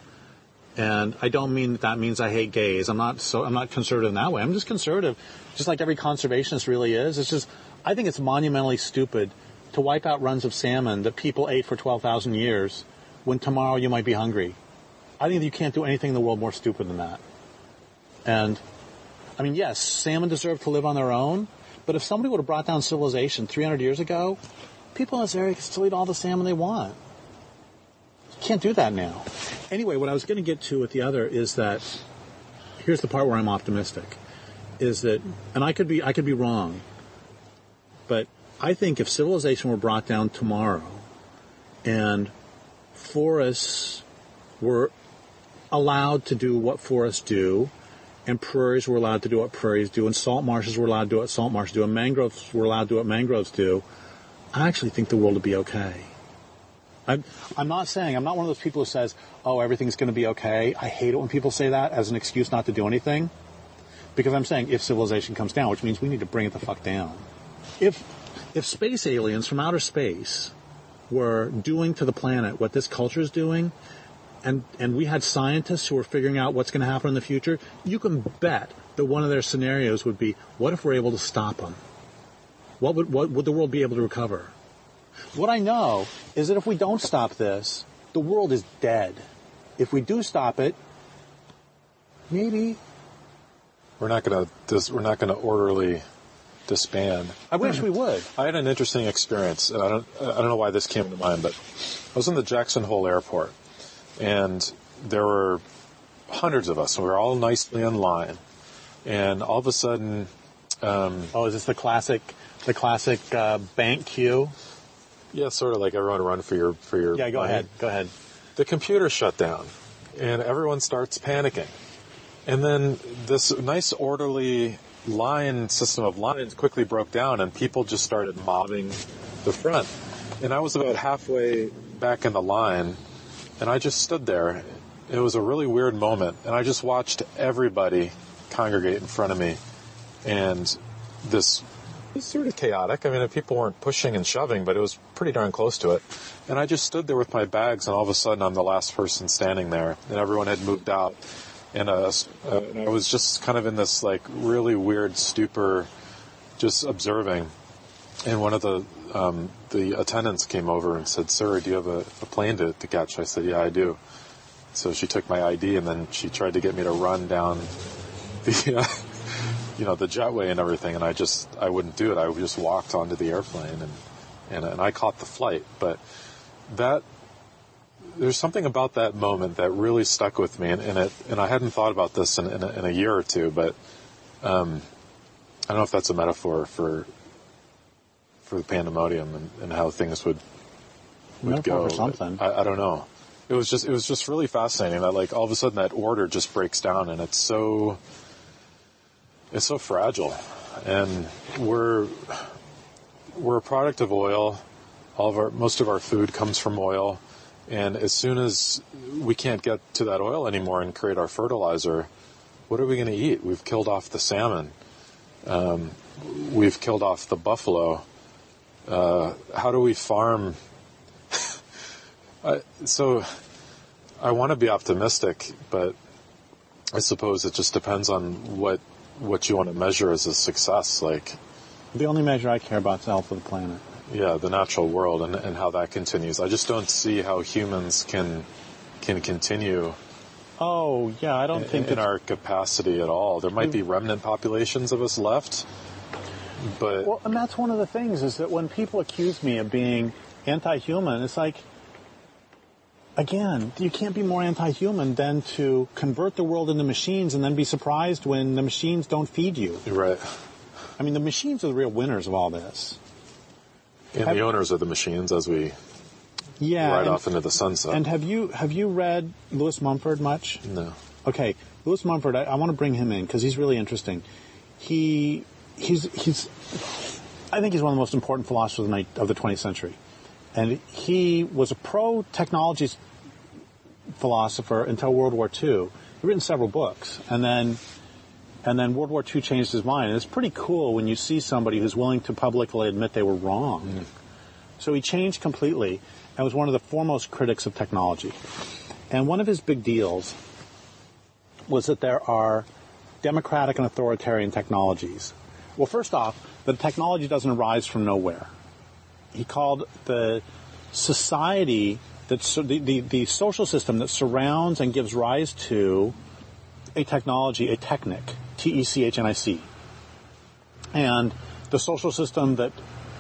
And I don't mean that means I hate gays. I'm not conservative in that way. I'm just conservative, just like every conservationist really is. It's just, I think it's monumentally stupid to wipe out runs of salmon that people ate for 12,000 years when tomorrow you might be hungry. I think that you can't do anything in the world more stupid than that. And I mean, yes, salmon deserve to live on their own, but if somebody would have brought down civilization 300 years ago, people in this area could still eat all the salmon they want. You can't do that now. Anyway, what I was going to get to with the other is that, here's the part where I'm optimistic, is that, and I could be wrong, but I think if civilization were brought down tomorrow and forests were allowed to do what forests do, and prairies were allowed to do what prairies do, and salt marshes were allowed to do what salt marshes do, and mangroves were allowed to do what mangroves do, I actually think the world would be okay. I'm not one of those people who says, oh, everything's going to be okay. I hate it when people say that as an excuse not to do anything, because I'm saying if civilization comes down, which means we need to bring it the fuck down. If space aliens from outer space were doing to the planet what this culture is doing, and we had scientists who were figuring out what's going to happen in the future, you can bet that one of their scenarios would be, what if we're able to stop them? What would the world be able to recover? What I know is that if we don't stop this, the world is dead. If we do stop it, maybe we're not going to orderly disband. I wish we would. I had an interesting experience, and I don't know why this came to mind, but I was in the Jackson Hole Airport. And there were hundreds of us, and we were all nicely in line. And all of a sudden... is this the classic bank queue? Yeah, sort of like everyone run for your Yeah, go ahead. The computer shut down, and everyone starts panicking. And then this nice orderly system of lines quickly broke down, and people just started mobbing the front. And I was about halfway back in the line, and I just stood there. It was a really weird moment, and I just watched everybody congregate in front of me. And this was sort of chaotic. I mean, people weren't pushing and shoving, but it was pretty darn close to it. And I just stood there with my bags, and all of a sudden I'm the last person standing there, and everyone had moved out. And I was just kind of in this like really weird stupor, just observing. And one of the attendants came over and said, "Sir, do you have a plane to catch?" I said, "Yeah, I do." So she took my ID, and then she tried to get me to run down the, the jetway and everything. And I wouldn't do it. I just walked onto the airplane, and I caught the flight. But there's something about that moment that really stuck with me, and I hadn't thought about this in a year or two, but I don't know if that's a metaphor for the pandemonium and how things would go. For something. I don't know. It was just really fascinating that like all of a sudden that order just breaks down, and it's so fragile, and we're a product of oil. Most of our food comes from oil. And as soon as we can't get to that oil anymore and create our fertilizer, what are we going to eat? We've killed off the salmon. We've killed off the buffalo. How do we farm? So I want to be optimistic, but I suppose it just depends on what you want to measure as a success. Like, the only measure I care about is the health of the planet. the natural world and how that continues. I just don't see how humans can continue. Oh, yeah, I don't think in our capacity at all. There might be remnant populations of us left, but well, and that's one of the things is that when people accuse me of being anti-human, it's like, again, you can't be more anti-human than to convert the world into machines and then be surprised when the machines don't feed you. Right. I mean, the machines are the real winners of all this. And the owners of the machines as we ride off into the sunset. And have you read Lewis Mumford much? No. Okay, Lewis Mumford, I want to bring him in because he's really interesting. He's I think he's one of the most important philosophers of the 20th century. And he was a pro-technology philosopher until World War II. He'd written several books, and then World War II changed his mind. And it's pretty cool when you see somebody who's willing to publicly admit they were wrong. Mm. So he changed completely and was one of the foremost critics of technology. And one of his big deals was that there are democratic and authoritarian technologies. Well, first off, the technology doesn't arise from nowhere. He called the society, the social system that surrounds and gives rise to a technology, a technic, Technic. And the social system that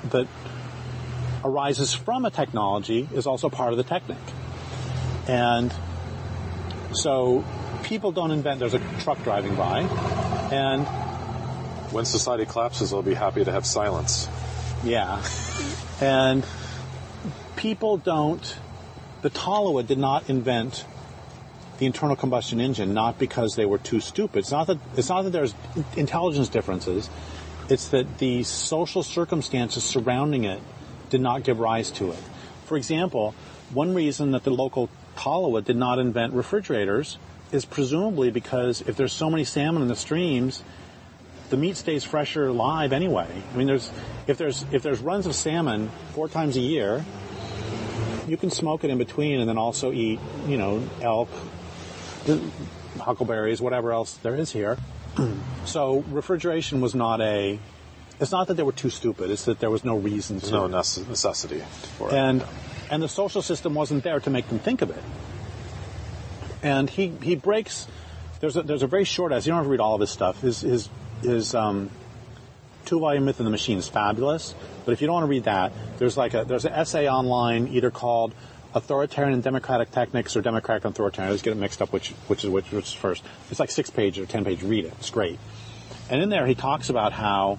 arises from a technology is also part of the technic. And so people don't invent, there's a truck driving by, and when society collapses, they'll be happy to have silence. Yeah. And people don't, the Tolowa did not invent the internal combustion engine, not because they were too stupid. It's not that there's intelligence differences. It's that the social circumstances surrounding it did not give rise to it. For example, one reason that the local Tolowa did not invent refrigerators is presumably because if there's so many salmon in the streams, the meat stays fresher live anyway. I mean, if there's runs of salmon 4 times a year, you can smoke it in between and then also eat, elk, huckleberries, whatever else there is here. So refrigeration was it's not that they were too stupid, it's that there was no reason to. No necessity for it. And the social system wasn't there to make them think of it. And he breaks, there's a very short essay, you don't have to read all of his stuff, his 2-volume Myth of the Machine is fabulous, but if you don't want to read that, there's an essay online either called Authoritarian and Democratic Techniques or Democratic and Authoritarian. I always get it mixed up which is first. It's like 6 pages or 10 pages. Read it. It's great. And in there he talks about how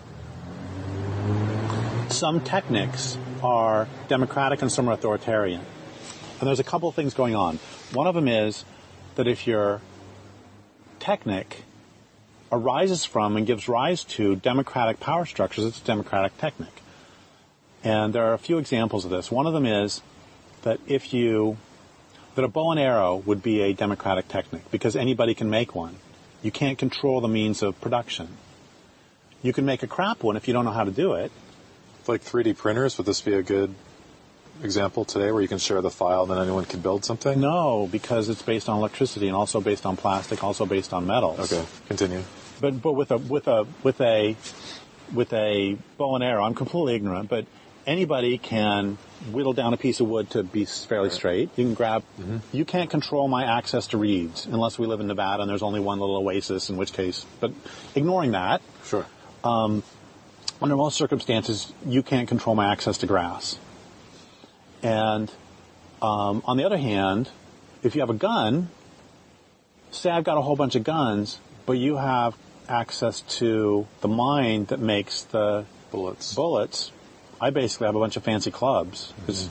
some techniques are democratic and some are authoritarian. And there's a couple of things going on. One of them is that if your technic arises from and gives rise to democratic power structures, it's a democratic technic. And there are a few examples of this. One of them is that that a bow and arrow would be a democratic technic because anybody can make one. You can't control the means of production. You can make a crap one if you don't know how to do it. Like 3D printers, would this be a good example today where you can share the file and then anyone can build something? No, because it's based on electricity and also based on plastic, also based on metals. Okay, continue. But with a bow and arrow, I'm completely ignorant, but anybody can whittle down a piece of wood to be fairly straight. You can grab. Mm-hmm. You can't control my access to reeds unless we live in Nevada and there's only one little oasis. In which case, but ignoring that, sure. Under most circumstances, you can't control my access to grass. And on the other hand, if you have a gun, say I've got a whole bunch of guns, but you have access to the mine that makes the bullets. I basically have a bunch of fancy clubs.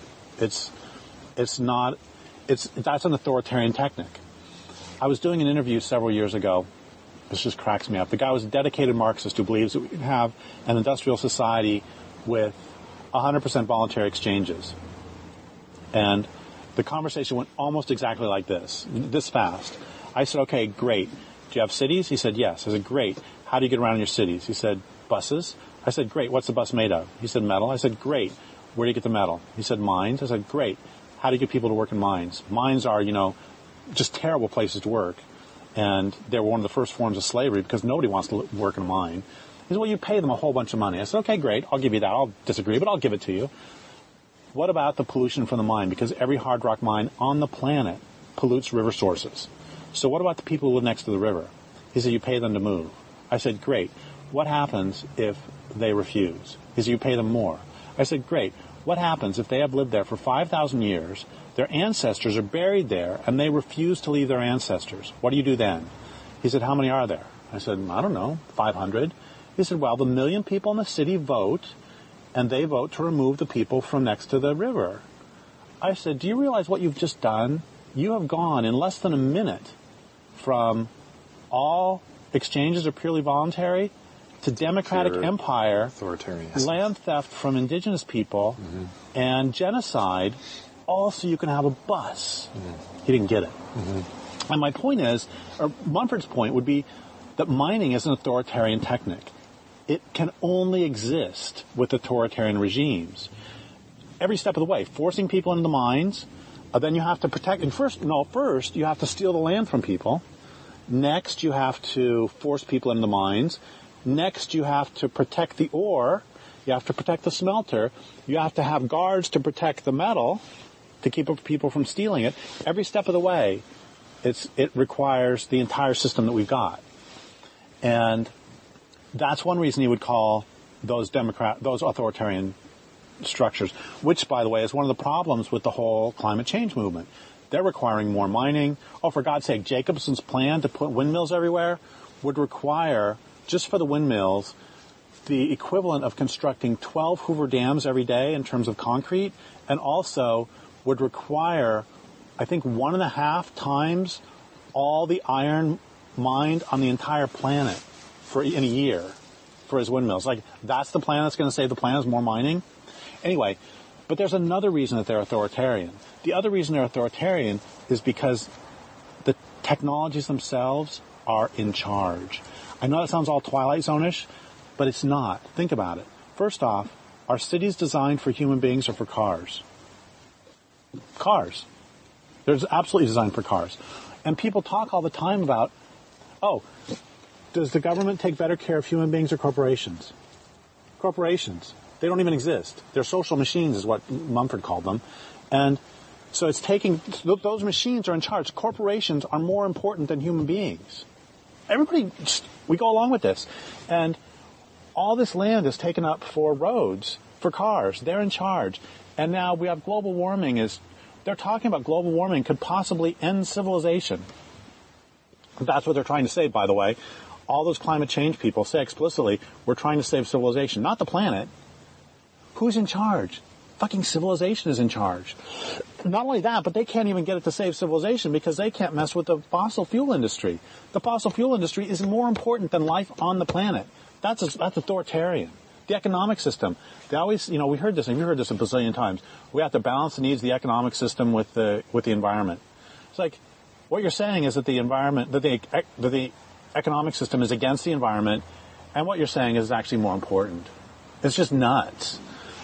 Mm-hmm. That's an authoritarian technique. I was doing an interview several years ago. This just cracks me up. The guy was a dedicated Marxist who believes that we can have an industrial society with 100% voluntary exchanges. And the conversation went almost exactly like this fast. I said, okay, great. Do you have cities? He said, yes. I said, great. How do you get around in your cities? He said, buses. I said, great. What's the bus made of? He said, metal. I said, great. Where do you get the metal? He said, mines. I said, great. How do you get people to work in mines? Mines are, just terrible places to work. And they were one of the first forms of slavery because nobody wants to work in a mine. He said, well, you pay them a whole bunch of money. I said, okay, great. I'll give you that. I'll disagree, but I'll give it to you. What about the pollution from the mine? Because every hard rock mine on the planet pollutes river sources. So what about the people who live next to the river? He said, you pay them to move. I said, great. What happens if they refuse? He said, you pay them more. I said, great. What happens if they have lived there for 5,000 years, their ancestors are buried there, and they refuse to leave their ancestors? What do you do then? He said, how many are there? I said, I don't know, 500. He said, well, the 1 million people in the city vote, and they vote to remove the people from next to the river. I said, do you realize what you've just done? You have gone in less than a minute from all exchanges are purely voluntary to democratic empire, authoritarian, land theft from indigenous people, and genocide, all so you can have a bus. He didn't get it. And my point is, or Mumford's point would be that mining is an authoritarian technique. It can only exist with authoritarian regimes. Every step of the way, forcing people into the mines, then you have to protect, and first you have to steal the land from people. Next, you have to force people into the mines. Next, you have to protect the ore. You have to protect the smelter. You have to have guards to protect the metal to keep people from stealing it. Every step of the way, it requires the entire system that we've got. And that's one reason you would call those authoritarian structures, which, by the way, is one of the problems with the whole climate change movement. They're requiring more mining. Oh, for God's sake, Jacobson's plan to put windmills everywhere would require, just for the windmills, the equivalent of constructing 12 Hoover dams every day in terms of concrete, and also would require, I think, 1.5 times all the iron mined on the entire planet in a year for his windmills. Like, that's the plan that's going to save the planet, is more mining? Anyway, but there's another reason that they're authoritarian. The other reason they're authoritarian is because the technologies themselves are in charge. I know that sounds all Twilight Zone-ish, but it's not. Think about it. First off, are cities designed for human beings or for cars? Cars. They're absolutely designed for cars. And people talk all the time about, does the government take better care of human beings or corporations? Corporations. They don't even exist. They're social machines is what Mumford called them. And so it's those machines are in charge. Corporations are more important than human beings. We go along with this. And all this land is taken up for roads, for cars. They're in charge. And now we have global warming they're talking about global warming could possibly end civilization. That's what they're trying to say, by the way. All those climate change people say explicitly, we're trying to save civilization, not the planet. Who's in charge? Fucking civilization is in charge. Not only that, but they can't even get it to save civilization because they can't mess with the fossil fuel industry. The fossil fuel industry is more important than life on the planet. That's authoritarian. The economic system. They always, we heard this, and you heard this a bazillion times. We have to balance the needs of the economic system with the environment. It's like, what you're saying is that the environment, that the economic system is against the environment, and what you're saying is actually more important. It's just nuts.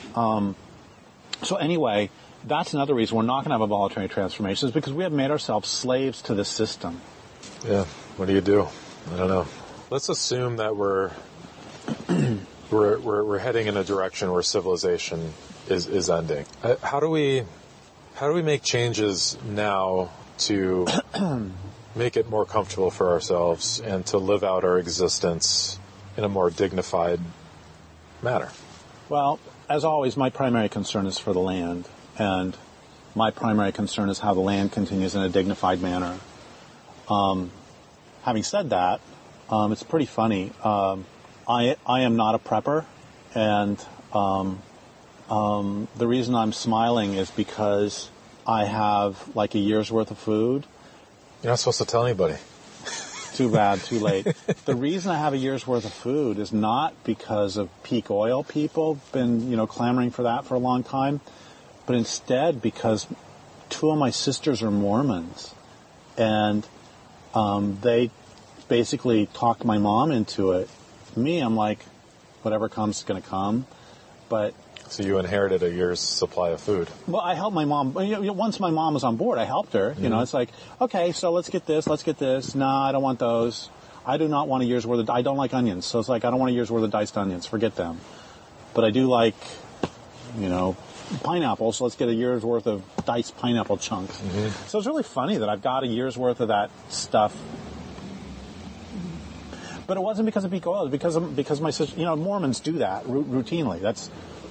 So anyway, that's another reason we're not going to have a voluntary transformation, is because we have made ourselves slaves to this system. Yeah. What do you do? I don't know. Let's assume that we're heading in a direction where civilization is ending. How do we make changes now to make it more comfortable for ourselves and to live out our existence in a more dignified manner? Well, as always, my primary concern is for the land, and my primary concern is how the land continues in a dignified manner. Having said that, it's pretty funny. I am not a prepper, and the reason I'm smiling is because I have like a year's worth of food. You're not supposed to tell anybody. Too bad, too late. The reason I have a year's worth of food is not because of peak oil people, been, clamoring for that for a long time, but instead because 2 of my sisters are Mormons, and they basically talked my mom into it. Me, I'm like, whatever comes is going to come, but... So you inherited a year's supply of food. Well, I helped my mom. Once my mom was on board, I helped her. Mm-hmm. It's like, okay, so let's get this. No, I don't want those. I do not want a year's worth of, I don't like onions. So it's like, I don't want a year's worth of diced onions. Forget them. But I do like, pineapple. So let's get a year's worth of diced pineapple chunks. Mm-hmm. So it's really funny that I've got a year's worth of that stuff. But it wasn't because of peak oil. It was because my sister, Mormons do that routinely. That's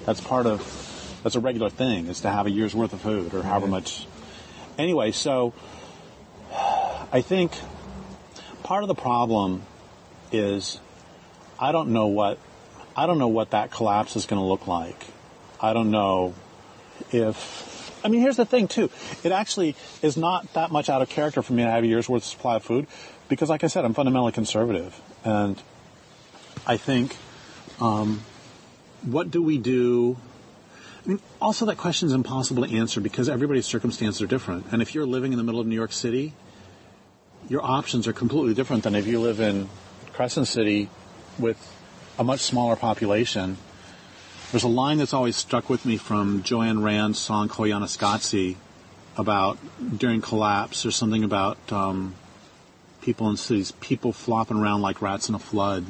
a regular thing, is to have a year's worth of food or however much. Anyway, so I think part of the problem is I don't know what that collapse is going to look like. I don't know here's the thing too. It actually is not that much out of character for me to have a year's worth of supply of food because, like I said, I'm fundamentally conservative. And I think, what do we do? Also that question is impossible to answer because everybody's circumstances are different. And if you're living in the middle of New York City, your options are completely different than if you live in Crescent City with a much smaller population. There's a line that's always stuck with me from Joanne Rand's song Koyaanisqatsi about during collapse. There's something about people in cities, people flopping around like rats in a flood.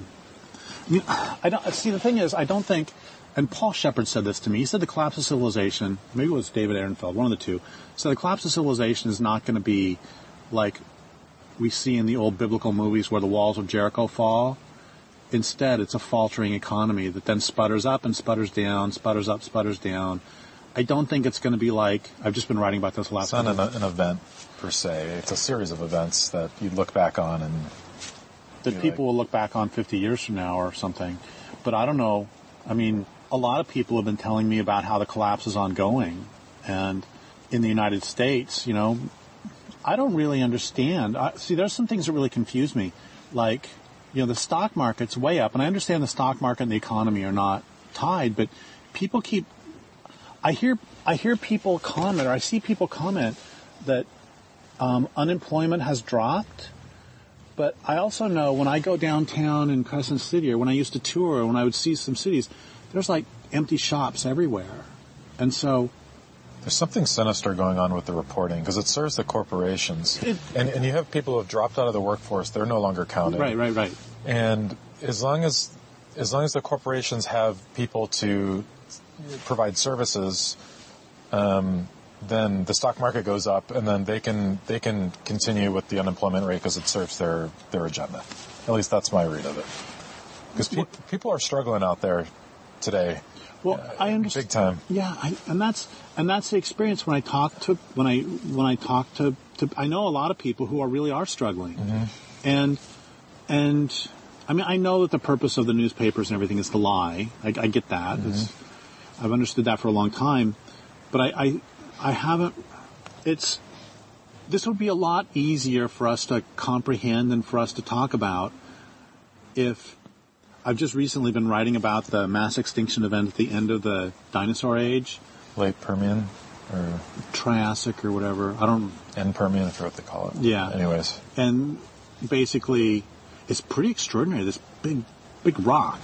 The thing is, I don't think, and Paul Shepard said this to me, he said the collapse of civilization, maybe it was David Ehrenfeld, one of the two, so the collapse of civilization is not going to be like we see in the old biblical movies where the walls of Jericho fall. Instead, it's a faltering economy that then sputters up and sputters down, sputters up, sputters down. I don't think it's going to be like, I've just been writing about this last It's not an event, per se. It's a series of events that you look back on and... that people will look back on 50 years from now or something. But I don't know. A lot of people have been telling me about how the collapse is ongoing. And in the United States, I don't really understand. There's some things that really confuse me. Like, the stock market's way up. And I understand the stock market and the economy are not tied, but people keep... I hear people comment, or I see people comment that unemployment has dropped. But I also know when I go downtown in Crescent City, or when I used to tour, or when I would see some cities, there's like empty shops everywhere. And so... there's something sinister going on with the reporting because it serves the corporations. And you have people who have dropped out of the workforce. They're no longer counted. Right. And as long as the corporations have people to provide services, then the stock market goes up, and then they can continue with the unemployment rate because it serves their agenda. At least that's my read of it. Because people are struggling out there today. Well, I understand. Big time. Yeah, and that's the experience when I talk to I know a lot of people who really are struggling, and I know that the purpose of the newspapers and everything is to lie. I get that. I've understood that for a long time, but I haven't. This would be a lot easier for us to comprehend and for us to talk about if. I've just recently been writing about the mass extinction event at the end of the dinosaur age. Late Permian? Or Triassic or whatever. End Permian, I forgot what they call it. Yeah. Anyways. And basically, it's pretty extraordinary, this big rock.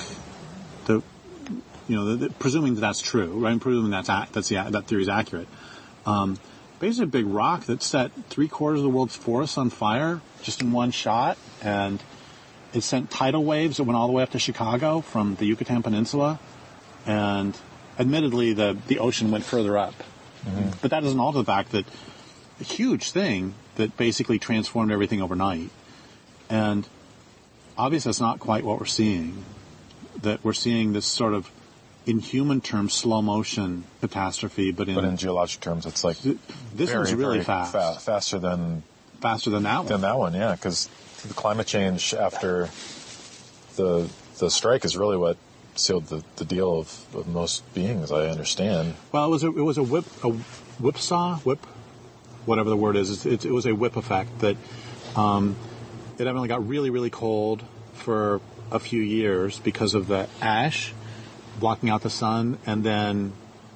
Presuming that's true, right? Presuming that theory is accurate. Basically a big rock that set 3/4 of the world's forests on fire just in one shot, and it sent tidal waves that went all the way up to Chicago from the Yucatan Peninsula, and admittedly the ocean went further up. But that doesn't alter the fact that a huge thing that basically transformed everything overnight. And obviously that's not quite what we're seeing. That we're seeing this sort of, in human terms, slow motion catastrophe, but in geologic terms it's like this one's really fast. Faster than that one. Than that one, yeah, because the climate change after the strike is really what sealed the deal of most beings, I understand. Well, it was a whipsaw, whatever the word is. It was a whip effect that it evidently got really, really cold for a few years because of the ash blocking out the sun, and then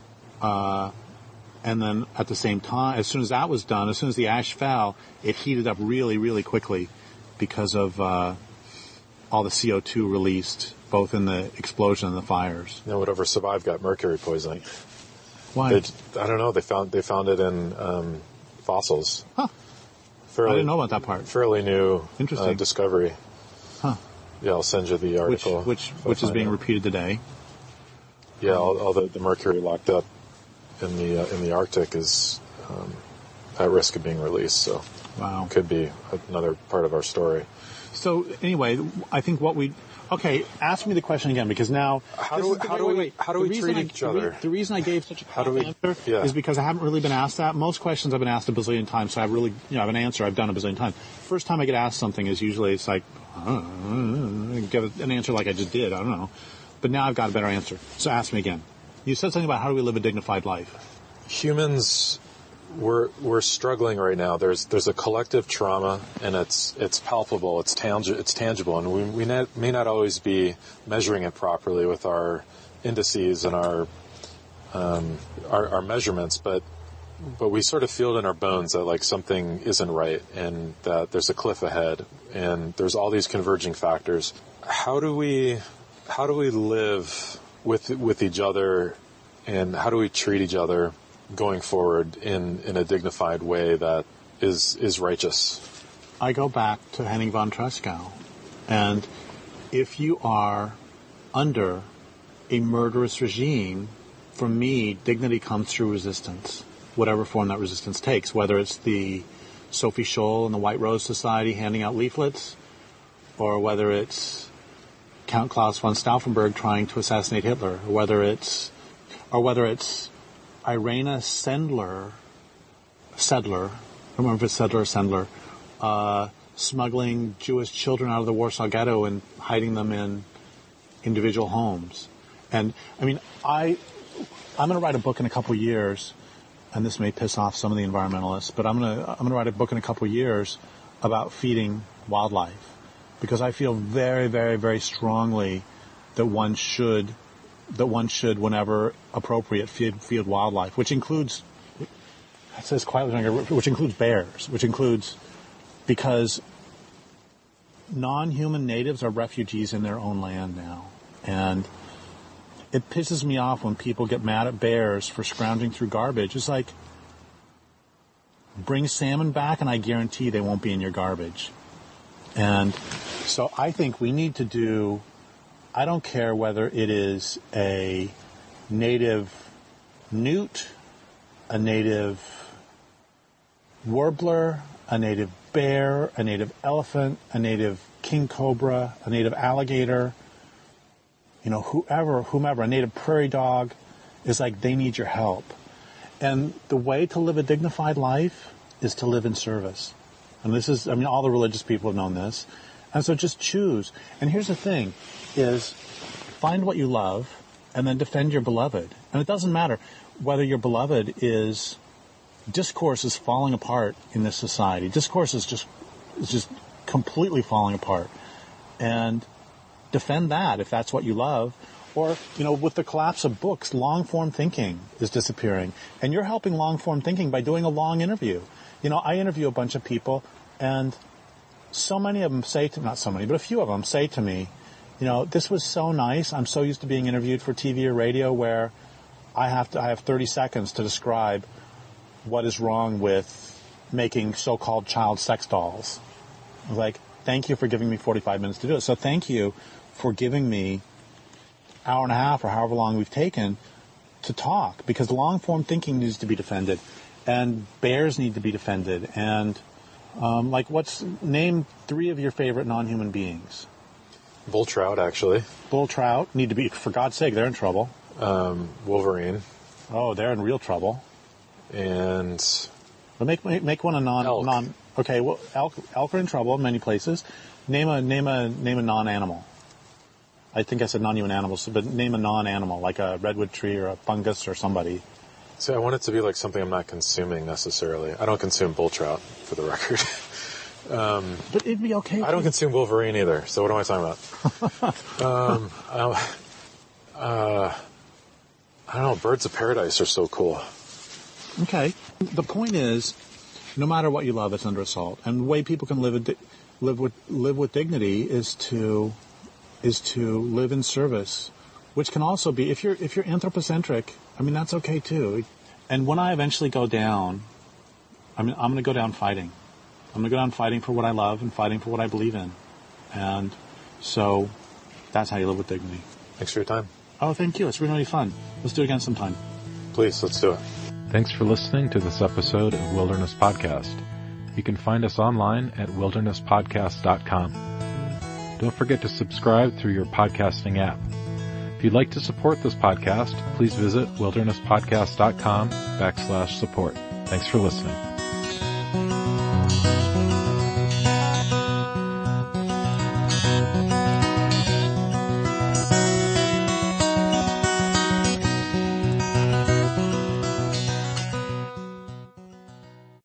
at the same time, as soon as that was done, as soon as the ash fell, it heated up really, really quickly because of all the CO2 released, both in the explosion and the fires. Whatever survived got mercury poisoning. Why? I don't know. They found it in fossils. Huh. I didn't know about that part. Fairly new Interesting. Discovery. Huh. Yeah, I'll send you the article. Which is being repeated today. Yeah, all the mercury locked up in the Arctic is at risk of being released. So, wow, could be another part of our story. So anyway, I think ask me the question again, because now how do we treat each other? The reason I gave such a answer is because I haven't really been asked that. Most questions I've been asked a bazillion times, so I really, have an answer I've done a bazillion times. First time I get asked something is usually it's like, I don't know, give an answer like I just did. I don't know, but now I've got a better answer. So ask me again. You said something about how do we live a dignified life. Humans, we're struggling right now. There's a collective trauma, and it's palpable, it's tangible, and we may not always be measuring it properly with our indices and our measurements, but we sort of feel it in our bones that like something isn't right, and that there's a cliff ahead, and there's all these converging factors. How do we live with each other, and how do we treat each other going forward in a dignified way that is righteous? I go back to Henning von Treschow, and if you are under a murderous regime, for me, dignity comes through resistance, whatever form that resistance takes, whether it's the Sophie Scholl and the White Rose Society handing out leaflets, or whether it's Count Klaus von Stauffenberg trying to assassinate Hitler, or whether it's Irena Sendler, I don't remember if it's Sedler or Sendler, smuggling Jewish children out of the Warsaw Ghetto and hiding them in individual homes. And I mean, I'm going to write a book in a couple of years, and this may piss off some of the environmentalists, but I'm going to write a book in a couple of years about feeding wildlife, because I feel very, very, very strongly that one should, whenever appropriate, feed wildlife, which includes, it says quietly, which includes bears, because non-human natives are refugees in their own land now. And it pisses me off when people get mad at bears for scrounging through garbage. It's like, bring salmon back and I guarantee they won't be in your garbage. And so I think we need to do, I don't care whether it is a native newt, a native warbler, a native bear, a native elephant, a native king cobra, a native alligator, whomever, a native prairie dog, is like they need your help. And the way to live a dignified life is to live in service. And this is, all the religious people have known this. And so just choose. And here's the thing, is find what you love and then defend your beloved. And it doesn't matter whether your beloved is, discourse is falling apart in this society. Discourse is just completely falling apart. And defend that if that's what you love. Or, with the collapse of books, long-form thinking is disappearing. And you're helping long-form thinking by doing a long interview. I interview a bunch of people, and so many of them say to, not so many, but a few of them say to me, this was so nice. I'm so used to being interviewed for TV or radio where I have 30 seconds to describe what is wrong with making so-called child sex dolls. I was like, thank you for giving me 45 minutes to do it. So thank you for giving me hour and a half or however long we've taken to talk, because long-form thinking needs to be defended, and bears need to be defended, and name 3 of your favorite non-human beings. Bull trout, actually. Bull trout need to be, for God's sake, they're in trouble. Wolverine. Oh, they're in real trouble. And but make one a elk. Okay, well, elk are in trouble in many places. Name a non-animal. I think I said non-human animals, but name a non-animal, like a redwood tree or a fungus or somebody. See, I want it to be like something I'm not consuming necessarily. I don't consume bull trout, for the record. But it'd be okay. I don't consume Wolverine either, so what am I talking about? I don't know, birds of paradise are so cool. Okay. The point is, no matter what you love, it's under assault. And the way people can live with dignity is to live in service, which can also be, if you're anthropocentric, that's okay too. And when I eventually go down, I'm going to go down fighting. I'm going to go down fighting for what I love and fighting for what I believe in. And So that's how you live with dignity. Thanks for your time. Oh, thank you. It's really fun. Let's do it again sometime. Please, let's do it. Thanks for listening to this episode of Wilderness Podcast. You can find us online at wildernesspodcast.com. Don't forget to subscribe through your podcasting app. If you'd like to support this podcast, please visit wildernesspodcast.com/support. Thanks for listening.